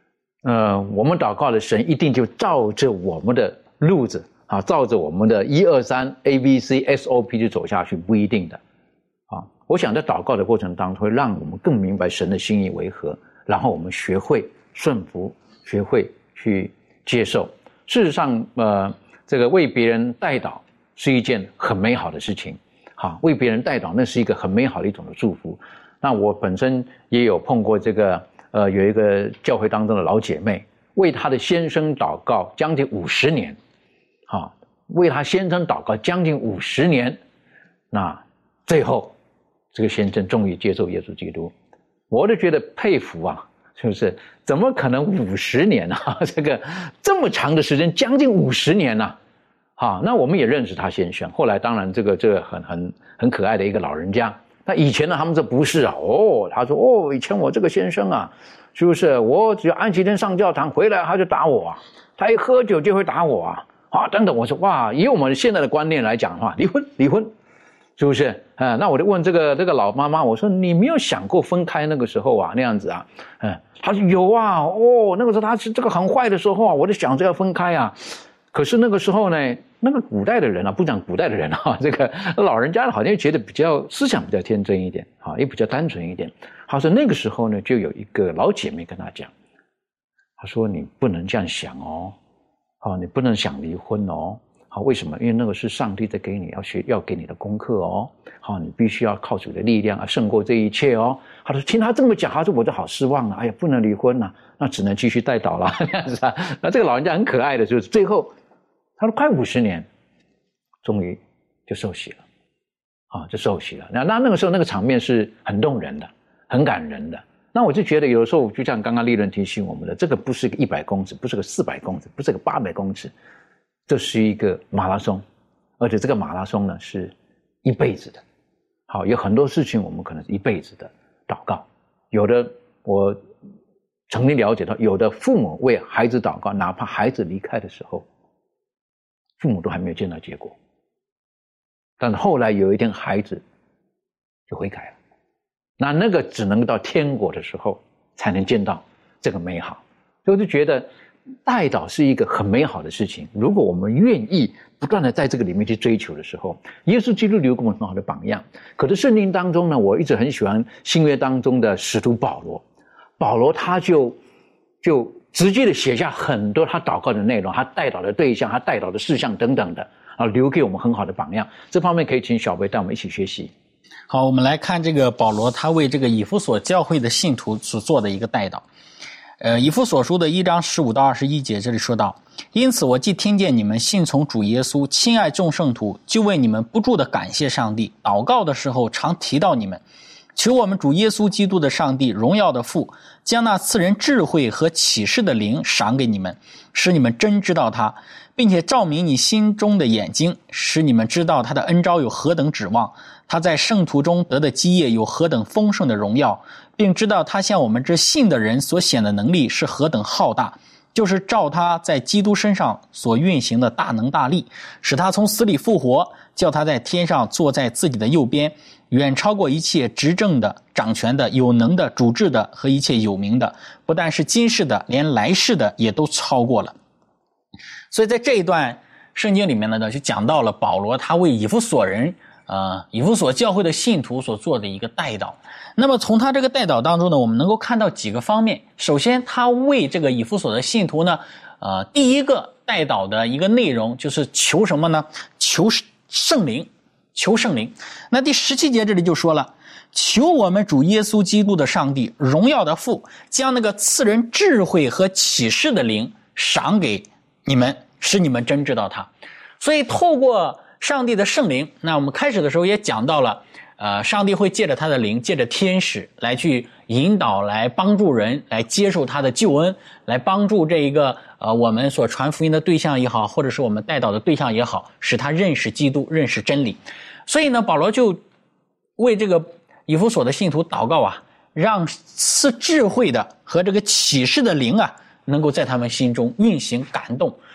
呃，我们祷告的神一定就照着我们的路子啊，照着我们的一二三 A B C S O P 就走下去，不一定的啊。我想在祷告的过程当中，会让我们更明白神的心意为何，然后我们学会顺服，学会去接受。事实上，呃，这个为别人代祷是一件很美好的事情，哈，为别人代祷那是一个很美好的一种的祝福。那我本身也有碰过这个，呃，有一个教会当中的老姐妹，为她的先生祷告将近五十年，哈，为她先生祷告将近五十年，那最后这个先生终于接受耶稣基督，我都觉得佩服啊，是不是？怎么可能五十年啊？这个这么长的时间，将近五十年啊！好，那我们也认识他先生，后来当然这个这个很很很可爱的一个老人家。那以前呢，他们这不是啊，哦，他说哦，以前我这个先生啊，是不是？我只要安息天上教堂回来他就打我啊，他一喝酒就会打我啊，啊等等。我说哇，以我们现在的观念来讲的话，离婚离婚，是不是？啊，那我就问这个这个老妈妈，我说你没有想过分开那个时候啊，那样子啊？嗯，他说有啊，哦，那个时候他是这个很坏的时候啊，我就想着要分开啊。可是那个时候呢，那个古代的人啊，不讲古代的人啊，这个老人家好像觉得比较思想比较天真一点啊，也比较单纯一点。他说那个时候呢，就有一个老姐妹跟他讲，他说你不能这样想哦，哦，你不能想离婚哦。好，为什么？因为那个是上帝在给你要学要给你的功课哦。好，你必须要靠主的力量啊，胜过这一切哦。他说听他这么讲，他说我就好失望了。哎呀，不能离婚了，那只能继续代祷了，这样子啊。那这个老人家很可爱的，就是最后。他说快五十年，终于就受洗了，啊，就受洗了。那那那个时候那个场面是很动人的，很感人的。那我就觉得有的时候，就像刚刚立伦提醒我们的，这个不是个一百公尺，不是个四百公尺，不是个八百公尺，这是一个马拉松，而且这个马拉松呢是一辈子的。好，有很多事情我们可能是一辈子的祷告。有的我曾经了解到，有的父母为孩子祷告，哪怕孩子离开的时候。父母都还没有见到结果，但是后来有一天孩子就悔改了，那那个只能到天国的时候才能见到这个美好。所以我就觉得代祷是一个很美好的事情，如果我们愿意不断的在这个里面去追求的时候，耶稣基督留给我们很好的榜样。可是圣经当中呢，我一直很喜欢新约当中的使徒保罗，保罗他就就直接的写下很多他祷告的内容，他代祷的对象，他代祷的事项等等的，啊，留给我们很好的榜样。这方面可以请小贝带我们一起学习。 好，我们来看这个保罗他为这个以弗所教会的信徒所做的一个代祷。呃，以弗所书的一章十五到二十一节，这里说到：因此我既听见你们信从主耶稣，亲爱众圣徒，就为你们不住的感谢上帝，祷告的时候常提到你们。求我们主耶稣基督的上帝，荣耀的父，将那赐人智慧和启示的灵赏给你们，使你们真知道他，并且照明你心中的眼睛，使你们知道他的恩召有何等指望，他在圣徒中得的基业有何等丰盛的荣耀，并知道他向我们这信的人所显的能力是何等浩大，就是照他在基督身上所运行的大能大力，使他从死里复活，叫他在天上坐在自己的右边，远超过一切执政的、掌权的、有能的、主治的和一切有名的，不但是今世的，连来世的也都超过了。所以在这一段圣经里面呢，就讲到了保罗他为以弗所人呃，以弗所教会的信徒所做的一个代祷。那么从他这个代祷当中呢，我们能够看到几个方面。首先，他为这个以弗所的信徒呢，呃，第一个代祷的一个内容就是求什么呢？求圣灵，求圣灵。那第十七节这里就说了，求我们主耶稣基督的上帝，荣耀的父，将那个赐人智慧和启示的灵赏给你们，使你们真知道他。所以透过上帝的圣灵，那我们开始的时候也讲到了，呃，上帝会借着他的灵，借着天使来去引导，来帮助人，来接受他的救恩，来帮助这一个呃我们所传福音的对象也好，或者是我们代祷的对象也好，使他认识基督，认识真理。所以呢，保罗就为这个以弗所的信徒祷告啊，让赐智慧的和这个启示的灵啊，能够在他们心中运行感动。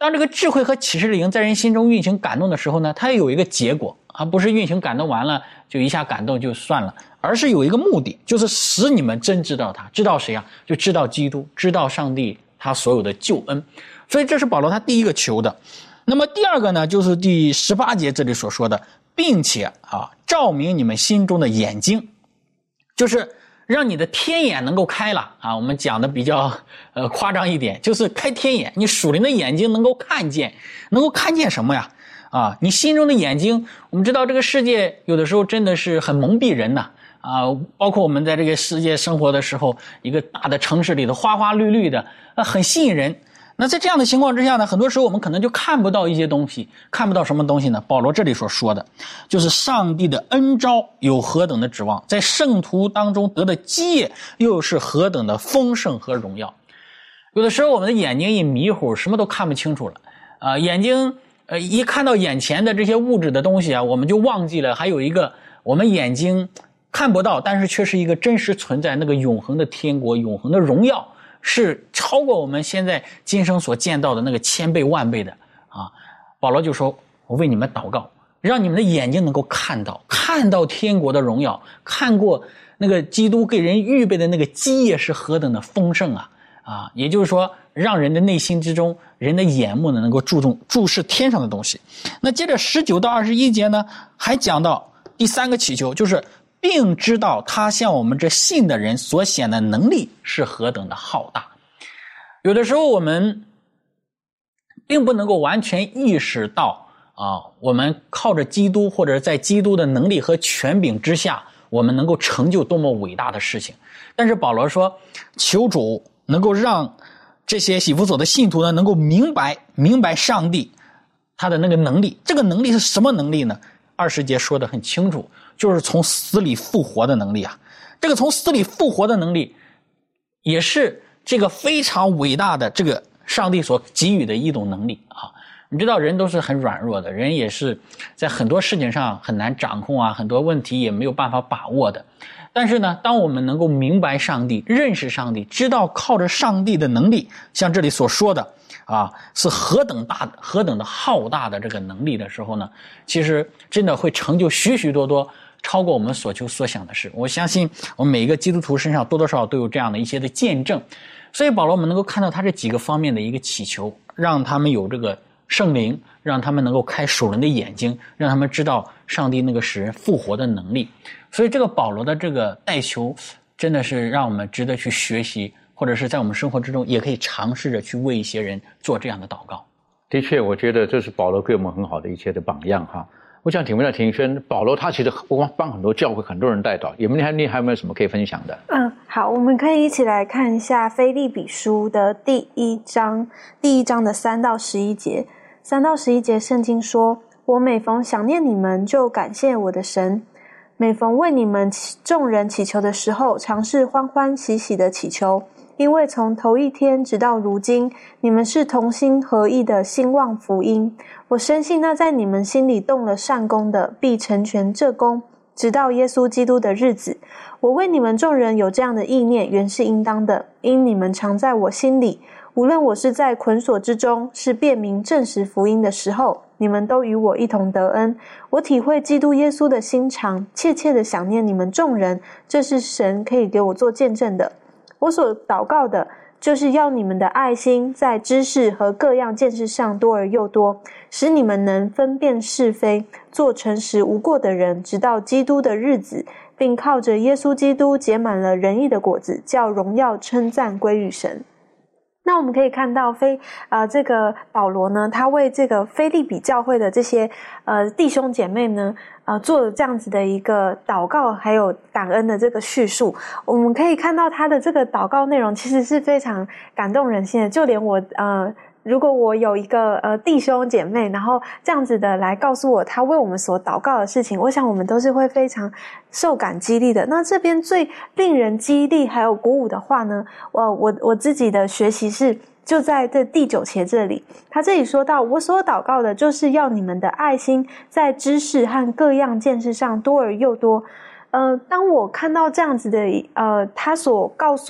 当这个智慧和启示的灵在人心中运行感动的时候呢，它有一个结果啊，不是运行感动完了就一下感动就算了，而是有一个目的，就是使你们真知道他。知道谁啊？就知道基督，知道上帝他所有的救恩。所以这是保罗他第一个求的。那么第二个呢，就是第十八节这里所说的，并且啊，照明你们心中的眼睛，就是让你的天眼能够开了啊。我们讲的比较呃夸张一点，就是开天眼，你属灵的眼睛能够看见，能够看见什么呀？啊，你心中的眼睛，我们知道这个世界有的时候真的是很蒙蔽人呐。啊，包括我们在这个世界生活的时候，一个大的城市里的花花绿绿的，啊，很吸引人。那在这样的情况之下呢，很多时候我们可能就看不到一些东西，看不到什么东西呢？保罗这里所说的，就是上帝的恩召有何等的指望，在圣徒当中得的基业又是何等的丰盛和荣耀。有的时候我们的眼睛一迷糊，什么都看不清楚了啊，眼睛呃一看到眼前的这些物质的东西啊，我们就忘记了还有一个我们眼睛看不到，但是却是一个真实存在那个永恒的天国，永恒的荣耀，是超过我们现在今生所见到的那个千倍万倍的啊！保罗就说：“我为你们祷告，让你们的眼睛能够看到，看到天国的荣耀，看过那个基督给人预备的那个基业是何等的丰盛啊！啊，也就是说，让人的内心之中，人的眼目呢能够注重注视天上的东西。那接着十九到二十一节呢，还讲到第三个祈求，就是。”并知道他向我们这信的人所显的能力是何等的浩大。有的时候我们并不能够完全意识到啊，我们靠着基督或者在基督的能力和权柄之下，我们能够成就多么伟大的事情。但是保罗说，求主能够让这些以弗所的信徒呢，能够明白明白上帝他的那个能力。这个能力是什么能力呢？二十节说得很清楚，就是从死里复活的能力啊！这个从死里复活的能力，也是这个非常伟大的这个上帝所给予的一种能力啊！你知道，人都是很软弱的，人也是在很多事情上很难掌控啊，很多问题也没有办法把握的。但是呢，当我们能够明白上帝、认识上帝，知道靠着上帝的能力，像这里所说的啊，是何等大的、何等的浩大的这个能力的时候呢，其实真的会成就许许多多超过我们所求所想的事。我相信我们每一个基督徒身上多多少少都有这样的一些的见证。所以保罗我们能够看到他这几个方面的一个祈求，让他们有这个圣灵，让他们能够开属灵的眼睛，让他们知道上帝那个使人复活的能力。所以这个保罗的这个代求真的是让我们值得去学习，或者是在我们生活之中也可以尝试着去为一些人做这样的祷告。 的确，我觉得这是保罗给我们很好的一些的榜样哈。我想请问一下庭轩，保罗他其实帮很多教会很多人代祷，你们还你还有没有什么可以分享的？ 嗯，好，我们可以一起来看一下腓立比书的第一章，第一章的三到十一节。三到十一节圣经说：“我每逢想念你们，就感谢我的神。每逢为你们众人祈求的时候，常是欢欢喜喜的祈求，因为从头一天直到如今，你们是同心合意的兴旺福音。我深信那在你们心里动了善工的，必成全这工，直到耶稣基督的日子。我为你们众人有这样的意念，原是应当的，因你们常在我心里。无论我是在捆锁之中，是辨明证实福音的时候，你们都与我一同得恩。我体会基督耶稣的心肠，切切的想念你们众人，这是神可以给我做见证的。我所祷告的，就是要你们的爱心在知识和各样见识上多而又多，使你们能分辨是非，做诚实无过的人，直到基督的日子，并靠着耶稣基督结满了仁义的果子，叫荣耀称赞归于神。”那我们可以看到非呃这个保罗呢，他为这个腓立比教会的这些呃弟兄姐妹呢呃做了这样子的一个祷告还有感恩的这个叙述。我们可以看到他的这个祷告内容其实是非常感动人心的，就连我呃如果我有一个呃弟兄姐妹，然后这样子的来告诉我他为我们所祷告的事情，我想我们都是会非常受感激励的。那这边最令人激励还有鼓舞的话呢，我我我自己的学习是就在这第九节这里，他这里说到：“我所祷告的，就是要你们的爱心在知识和各样见识上多而又多。”呃，当我看到这样子的呃，他所告诉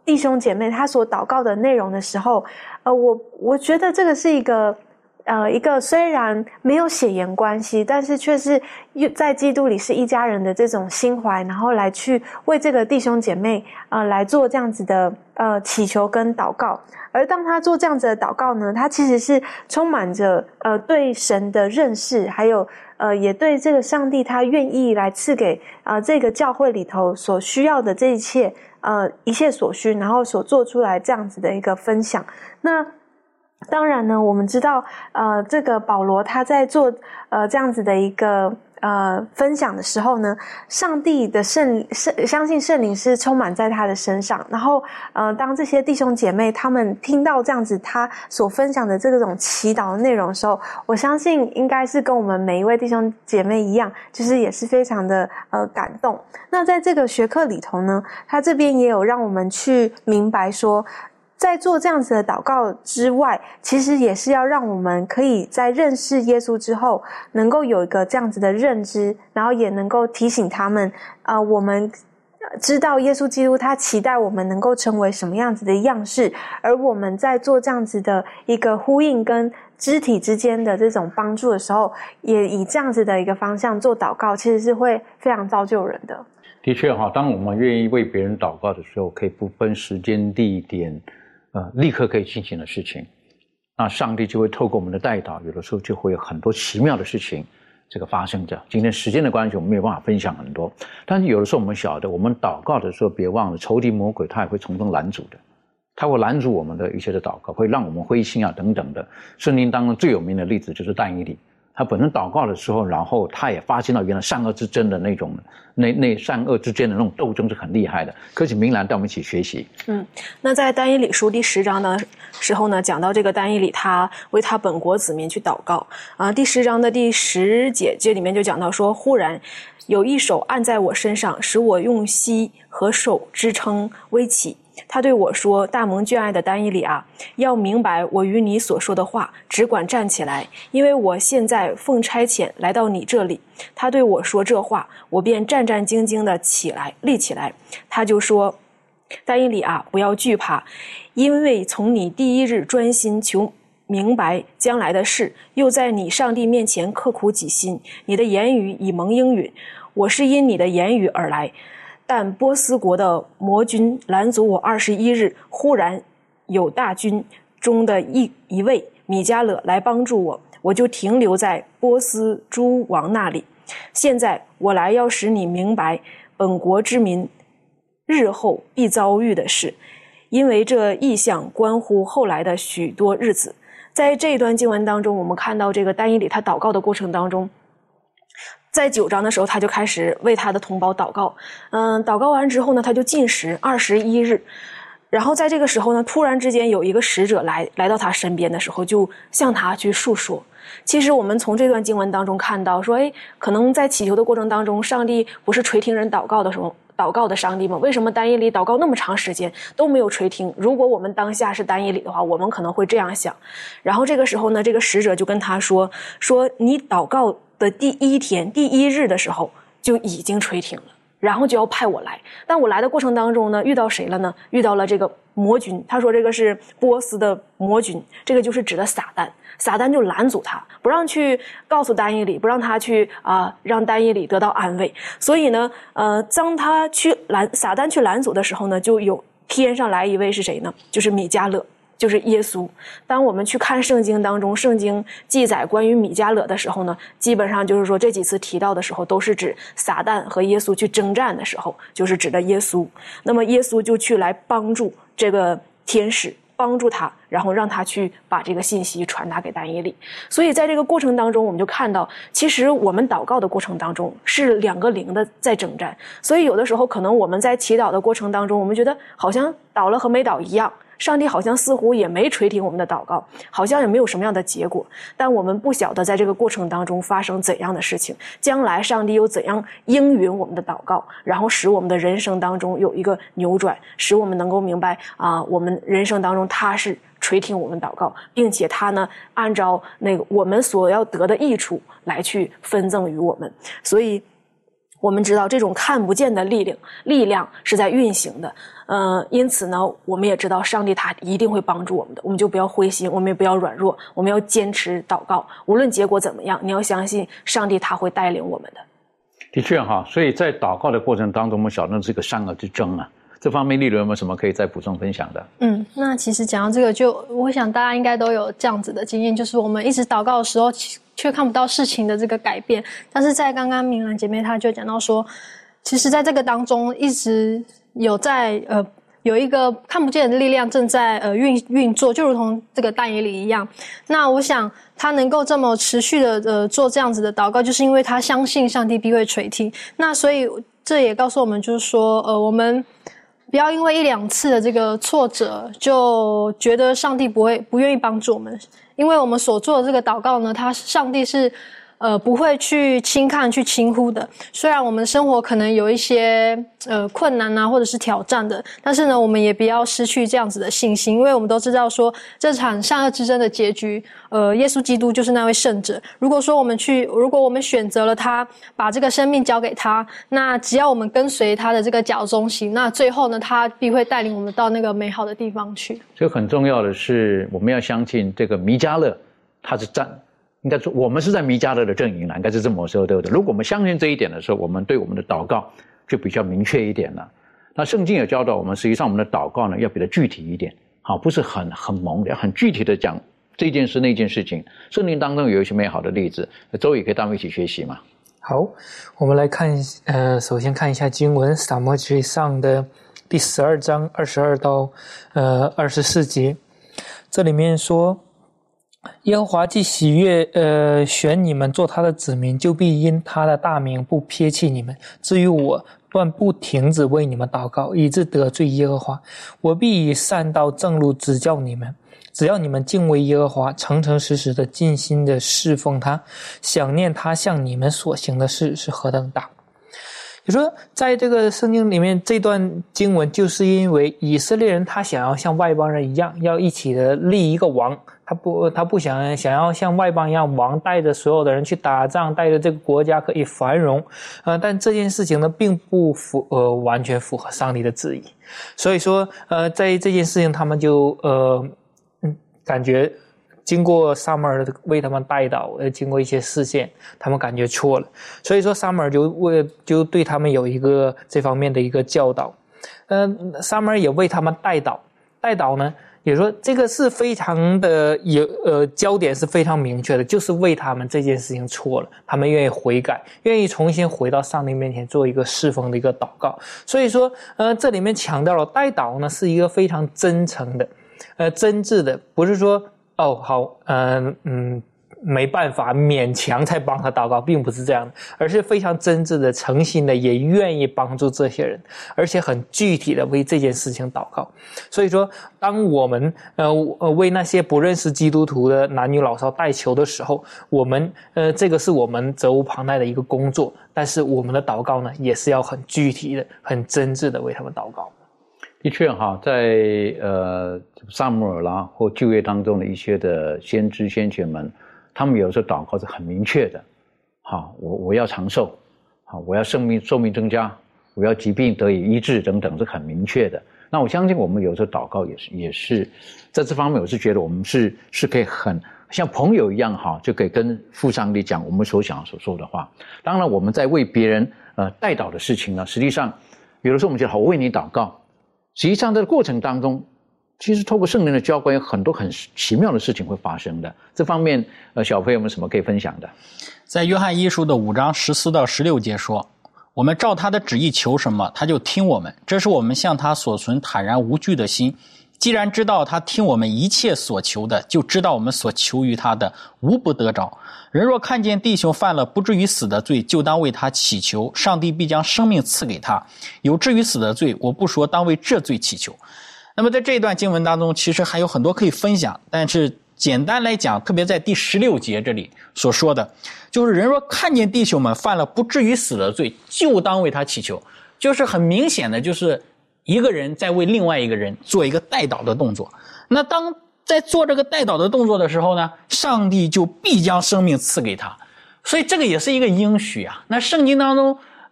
弟兄姐妹他所祷告的内容的时候，呃，我我觉得这个是一个呃一个虽然没有血缘关系，但是却是在基督里是一家人的这种心怀，然后来去为这个弟兄姐妹呃来做这样子的呃祈求跟祷告。而当他做这样子的祷告呢，他其实是充满着呃对神的认识，还有呃也对这个上帝他愿意来赐给呃这个教会里头所需要的这一切呃一切所需，然后所做出来这样子的一个分享。那当然呢，我们知道呃这个保罗他在做呃这样子的一个呃分享的时候呢，上帝的圣圣相信圣灵是充满在他的身上，然后呃当这些弟兄姐妹他们听到这样子他所分享的这种祈祷的内容的时候，我相信应该是跟我们每一位弟兄姐妹一样，就是也是非常的呃感动。那在这个学课里头呢，他这边也有让我们去明白说，在做这样子的祷告之外，其实也是要让我们可以在认识耶稣之后，能够有一个这样子的认知，然后也能够提醒他们，呃，我们知道耶稣基督他期待我们能够成为什么样子的样式，而我们在做这样子的一个呼应跟肢体之间的这种帮助的时候，也以这样子的一个方向做祷告，其实是会非常造就人的。 的确哈，当我们愿意为别人祷告的时候，可以不分时间地点呃，立刻可以进行的事情，那上帝就会透过我们的代祷，有的时候就会有很多奇妙的事情这个发生着。今天时间的关系，我们没有办法分享很多，但是有的时候我们晓得，我们祷告的时候，别忘了仇敌魔鬼他也会从中拦阻的，他会拦阻我们的一些的祷告，会让我们灰心啊等等的。圣经当中最有名的例子就是但以理，他本身祷告的时候，然后他也发现到原来善恶之争的那种那那善恶之间的那种斗争是很厉害的。柯启明兰带我们一起学习。 嗯，那在但以理书第十章的时候呢，讲到这个但以理他为他本国子民去祷告啊、呃，第十章的第十节这里面就讲到说，忽然有一手按在我身上，使我用膝和手支撑微起。他对我说，大蒙眷爱的但以理啊，要明白我与你所说的话，只管站起来，因为我现在奉差遣来到你这里。他对我说这话，我便战战兢兢地起来立起来。他就说，但以理啊，不要惧怕，因为从你第一日专心求明白将来的事，又在你上帝面前刻苦己心，你的言语已蒙应允。我是因你的言语而来，但波斯国的魔军拦阻我二十一日，忽然有大军中的一一位米迦勒来帮助我，我就停留在波斯诸王那里。现在我来要使你明白本国之民日后必遭遇的事，因为这异象关乎后来的许多日子。在这一段经文当中，我们看到这个但以理他祷告的过程当中，在九章的时候，他就开始为他的同胞祷告。嗯，祷告完之后呢，他就禁食二十一日。然后在这个时候呢，突然之间有一个使者来来到他身边的时候，就向他去述说。其实我们从这段经文当中看到，说，哎，可能在祈求的过程当中，上帝不是垂听人祷告的时候。祷告的上帝吗？为什么但以理祷告那么长时间都没有垂听？如果我们当下是但以理的话，我们可能会这样想。然后这个时候呢，这个使者就跟他说，说你祷告的第一天第一日的时候就已经垂听了，然后就要派我来。但我来的过程当中呢，遇到谁了呢？遇到了这个魔军。他说这个是波斯的魔军，这个就是指的撒旦。撒旦就拦阻他，不让去告诉但以理，不让他去啊、呃，让但以理得到安慰。所以呢，呃，当他去拦撒旦去拦阻的时候呢，就有天上来一位是谁呢？就是米迦勒，就是耶稣。当我们去看圣经当中，圣经记载关于米迦勒的时候呢，基本上就是说这几次提到的时候，都是指撒旦和耶稣去征战的时候，就是指的耶稣。那么耶稣就去来帮助这个天使。帮助他，然后让他去把这个信息传达给但以理。所以在这个过程当中，我们就看到，其实我们祷告的过程当中是两个灵的在征战。所以有的时候可能我们在祈祷的过程当中，我们觉得好像祷了和没祷一样，上帝好像似乎也没垂听我们的祷告，好像也没有什么样的结果。但我们不晓得在这个过程当中发生怎样的事情，将来上帝又怎样应允我们的祷告，然后使我们的人生当中有一个扭转，使我们能够明白啊、呃，我们人生当中他是垂听我们祷告，并且他呢按照那个我们所要得的益处来去分赠于我们。所以我们知道这种看不见的力量力量是在运行的，呃，因此呢，我们也知道上帝他一定会帮助我们的，我们就不要灰心，我们也不要软弱，我们要坚持祷告，无论结果怎么样，你要相信上帝他会带领我们的。 的确哈，所以在祷告的过程当中，我们晓得这个善恶之争啊，这方面丽伦有没有什么可以再补充分享的？ 嗯，那其实讲到这个就，我想大家应该都有这样子的经验，就是我们一直祷告的时候，却看不到事情的这个改变。但是在刚刚明兰姐妹她就讲到说，其实在这个当中一直有在呃有一个看不见的力量正在呃运运作，就如同这个但以理一样。那我想他能够这么持续的呃做这样子的祷告，就是因为他相信上帝必会垂听。那所以这也告诉我们，就是说呃我们不要因为一两次的这个挫折就觉得上帝不会不愿意帮助我们，因为我们所做的这个祷告呢，他上帝是呃不会去轻看去轻忽的。虽然我们生活可能有一些呃困难啊或者是挑战的，但是呢我们也不要失去这样子的信心，因为我们都知道说这场善恶之争的结局，呃耶稣基督就是那位圣者。如果说我们去如果我们选择了他，把这个生命交给他，那只要我们跟随他的这个脚中行，那最后呢他必会带领我们到那个美好的地方去。 这个很重要的是，我们要相信这个弥迦勒他是站应该说我们是在弥迦勒的阵营了，应该是这么说，对不对？如果我们相信这一点的时候，我们对我们的祷告就比较明确一点了。那圣经也教导我们，实际上我们的祷告呢要比较具体一点，好，不是很很蒙的，很具体的讲这件事那件事情。圣经当中有一些美好的例子，周宇可以带我们一起学习嘛？ 好，我们来看，呃，首先看一下经文，撒母耳记上的第十二章二十二到呃二十四节，这里面说。耶和华既喜悦呃选你们做他的子民，就必因他的大名不撇弃你们。至于我，断不停止为你们祷告，以致得罪耶和华。我必以善道正路指教你们。只要你们敬畏耶和华，诚诚实实的尽心的侍奉他，想念他向你们所行的事是何等大。也就是说，在这个圣经里面，这段经文就是因为以色列人他想要像外邦人一样，要一起的立一个王，他不他不想想要像外邦一样，王带着所有的人去打仗，带着这个国家可以繁荣，呃，但这件事情呢，并不符呃完全符合上帝的旨意，所以说呃，在这件事情他们就呃嗯感觉。经过撒母耳为他们带导，呃，经过一些事件，他们感觉错了，所以说撒母耳就为就对他们有一个这方面的一个教导，嗯、呃，撒母耳也为他们带导，带导呢，也说这个是非常的有呃焦点是非常明确的，就是为他们这件事情错了，他们愿意悔改，愿意重新回到上帝面前做一个侍奉的一个祷告，所以说呃这里面强调了带导呢是一个非常真诚的，呃真挚的，不是说。哦，好，嗯嗯，没办法，勉强才帮他祷告，并不是这样的，而是非常真挚的、诚心的，也愿意帮助这些人，而且很具体的为这件事情祷告。所以说，当我们呃呃为那些不认识基督徒的男女老少代求的时候，我们呃这个是我们责无旁贷的一个工作，但是我们的祷告呢，也是要很具体的、很真挚的为他们祷告。 的确哈，在呃撒母耳啦或旧约当中的一些的先知先贤们，他们有时候祷告是很明确的，好，我我要长寿，好，我要生命寿命增加，我要疾病得以医治等等，是很明确的。那我相信我们有时候祷告也是也是在这方面，我是觉得我们是是可以很像朋友一样哈，就可以跟父上帝讲我们所想所说的话。当然我们在为别人呃代祷的事情呢，实际上有的时候我们觉得好，我为你祷告。实际上在过程当中，其实透过圣灵的浇灌，有很多很奇妙的事情会发生的。这方面呃小朋友有没有什么可以分享的？ 在约翰一书的五章十四到十六节说，我们照他的旨意求什么，他就听我们，这是我们向他所存坦然无惧的心。既然知道他听我们一切所求的，就知道我们所求于他的无不得着。人若看见弟兄犯了不至于死的罪，就当为他祈求，上帝必将生命赐给他。有至于死的罪，我不说，当为这罪祈求。那么在这一段经文当中，其实还有很多可以分享，但是简单来讲，特别在第十六节这里所说的，就是人若看见弟兄们犯了不至于死的罪，就当为他祈求。就是很明显的，就是一个人在为另外一个人做一个代祷的动作。那当在做这个代祷的动作的时候呢，上帝就必将生命赐给他。所以这个也是一个应许啊。那圣经当中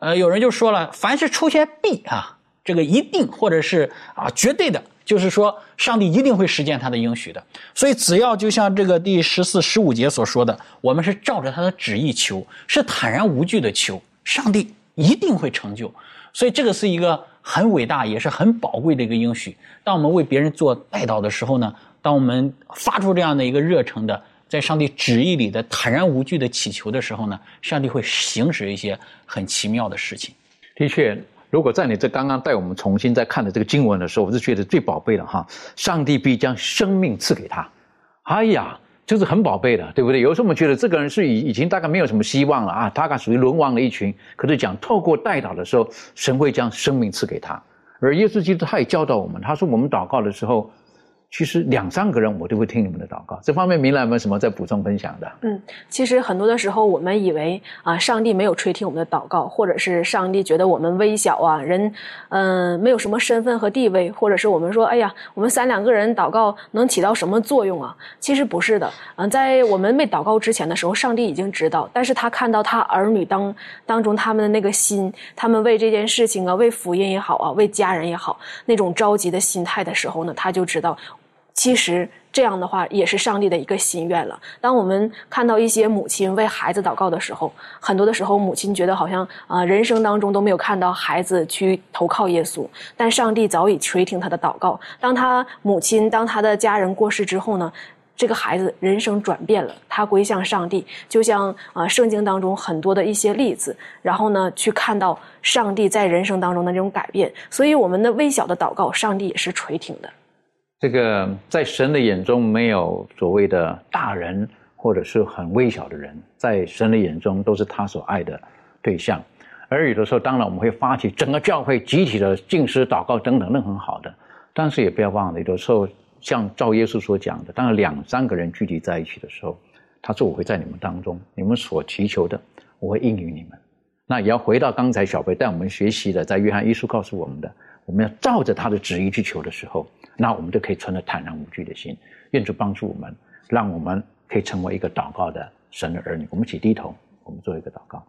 呃，有人就说了，凡是出现必啊，这个一定或者是啊绝对的，就是说上帝一定会实践他的应许的。所以只要就像这个第十四、十五节所说的，我们是照着他的旨意求，是坦然无惧的求，上帝一定会成就。所以这个是一个很伟大也是很宝贵的一个应许。当我们为别人做代祷的时候呢，当我们发出这样的一个热诚的在上帝旨意里的坦然无惧的祈求的时候呢，上帝会行使一些很奇妙的事情。 的确，如果在你这刚刚带我们重新再看的这个经文的时候，我是觉得最宝贝的哈，上帝必将生命赐给他。哎呀，就是很宝贝的，对不对？有时候我们觉得这个人是已已经大概没有什么希望了啊，大概属于沦亡的一群。可是讲透过代祷的时候，神会将生命赐给他。而耶稣基督他也教导我们，他说我们祷告的时候，其实两三个人我都会听你们的祷告。这方面明兰有没有什么在补充分享的？ 嗯，其实很多的时候我们以为啊，上帝没有垂听我们的祷告，或者是上帝觉得我们微小啊，人嗯、呃、没有什么身份和地位，或者是我们说哎呀，我们三两个人祷告能起到什么作用啊？其实不是的。嗯、呃，在我们没祷告之前的时候，上帝已经知道，但是他看到他儿女当当中他们的那个心，他们为这件事情啊，为福音也好啊，为家人也好，那种着急的心态的时候呢，他就知道其实这样的话也是上帝的一个心愿了。当我们看到一些母亲为孩子祷告的时候，很多的时候母亲觉得好像啊、呃、人生当中都没有看到孩子去投靠耶稣，但上帝早已垂听他的祷告。当他母亲当他的家人过世之后呢，这个孩子人生转变了，他归向上帝，就像啊、呃、圣经当中很多的一些例子，然后呢去看到上帝在人生当中的这种改变。所以我们的微小的祷告，上帝也是垂听的。 这个在神的眼中没有所谓的大人或者是很微小的人，在神的眼中都是他所爱的对象。而有的时候当然我们会发起整个教会集体的禁食祷告等等，那很好的，但是也不要忘了，有的时候像照耶稣所讲的，当然两三个人聚集在一起的时候，他说我会在你们当中，你们所祈求的我会应允你们。那也要回到刚才小贝带我们学习的，在约翰一书告诉我们的，我们要照着他的旨意去求的时候，那我们就可以存着坦然无惧的心。愿主帮助我们，让我们可以成为一个祷告的神的儿女。我们一起低头，我们做一个祷告。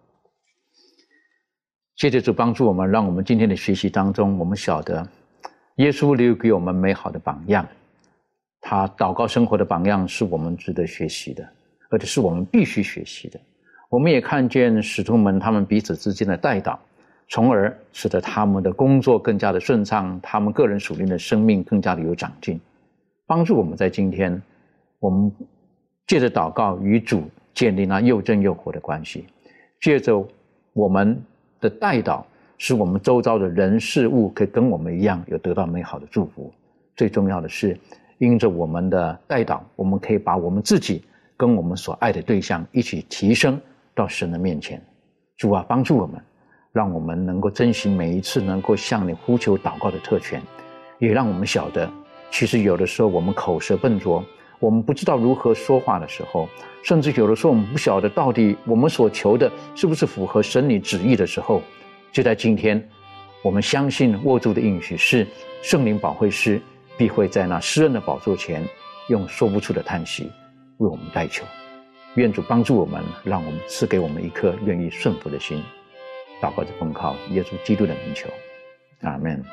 谢谢主帮助我们，让我们今天的学习当中，我们晓得耶稣留给我们美好的榜样，他祷告生活的榜样是我们值得学习的，而且是我们必须学习的。我们也看见使徒们他们彼此之间的代祷，从而使得他们的工作更加的顺畅，他们个人属灵的生命更加的有长进。帮助我们在今天，我们借着祷告与主建立那又真又活的关系，借着我们的代祷，使我们周遭的人事物可以跟我们一样有得到美好的祝福。最重要的是，因着我们的代祷，我们可以把我们自己跟我们所爱的对象一起提升到神的面前。主啊，帮助我们，让我们能够珍惜每一次能够向你呼求祷告的特权，也让我们晓得，其实有的时候我们口舌笨拙，我们不知道如何说话的时候，甚至有的时候我们不晓得到底我们所求的是不是符合神你旨意的时候，就在今天，我们相信握住的应许是圣灵保惠师必会在那施恩的宝座前用说不出的叹息为我们代求。愿主帮助我们，让我们赐给我们一颗愿意顺服的心。祷告着奉靠耶稣基督的名求，阿们。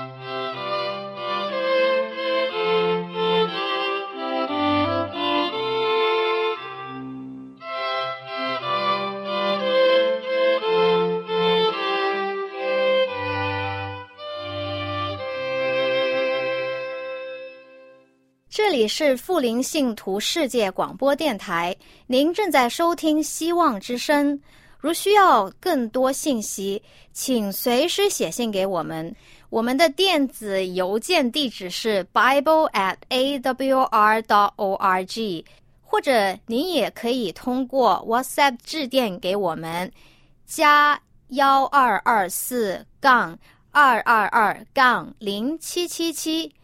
这里是富林信徒世界广播电台，您正在收听希望之声。如需要更多信息，请随时写信给我们。我们的电子邮件地址是 bible at a w r dot org， 或者您也可以通过 WhatsApp 致电给我们，加幺二二四杠二二二杠零七七七。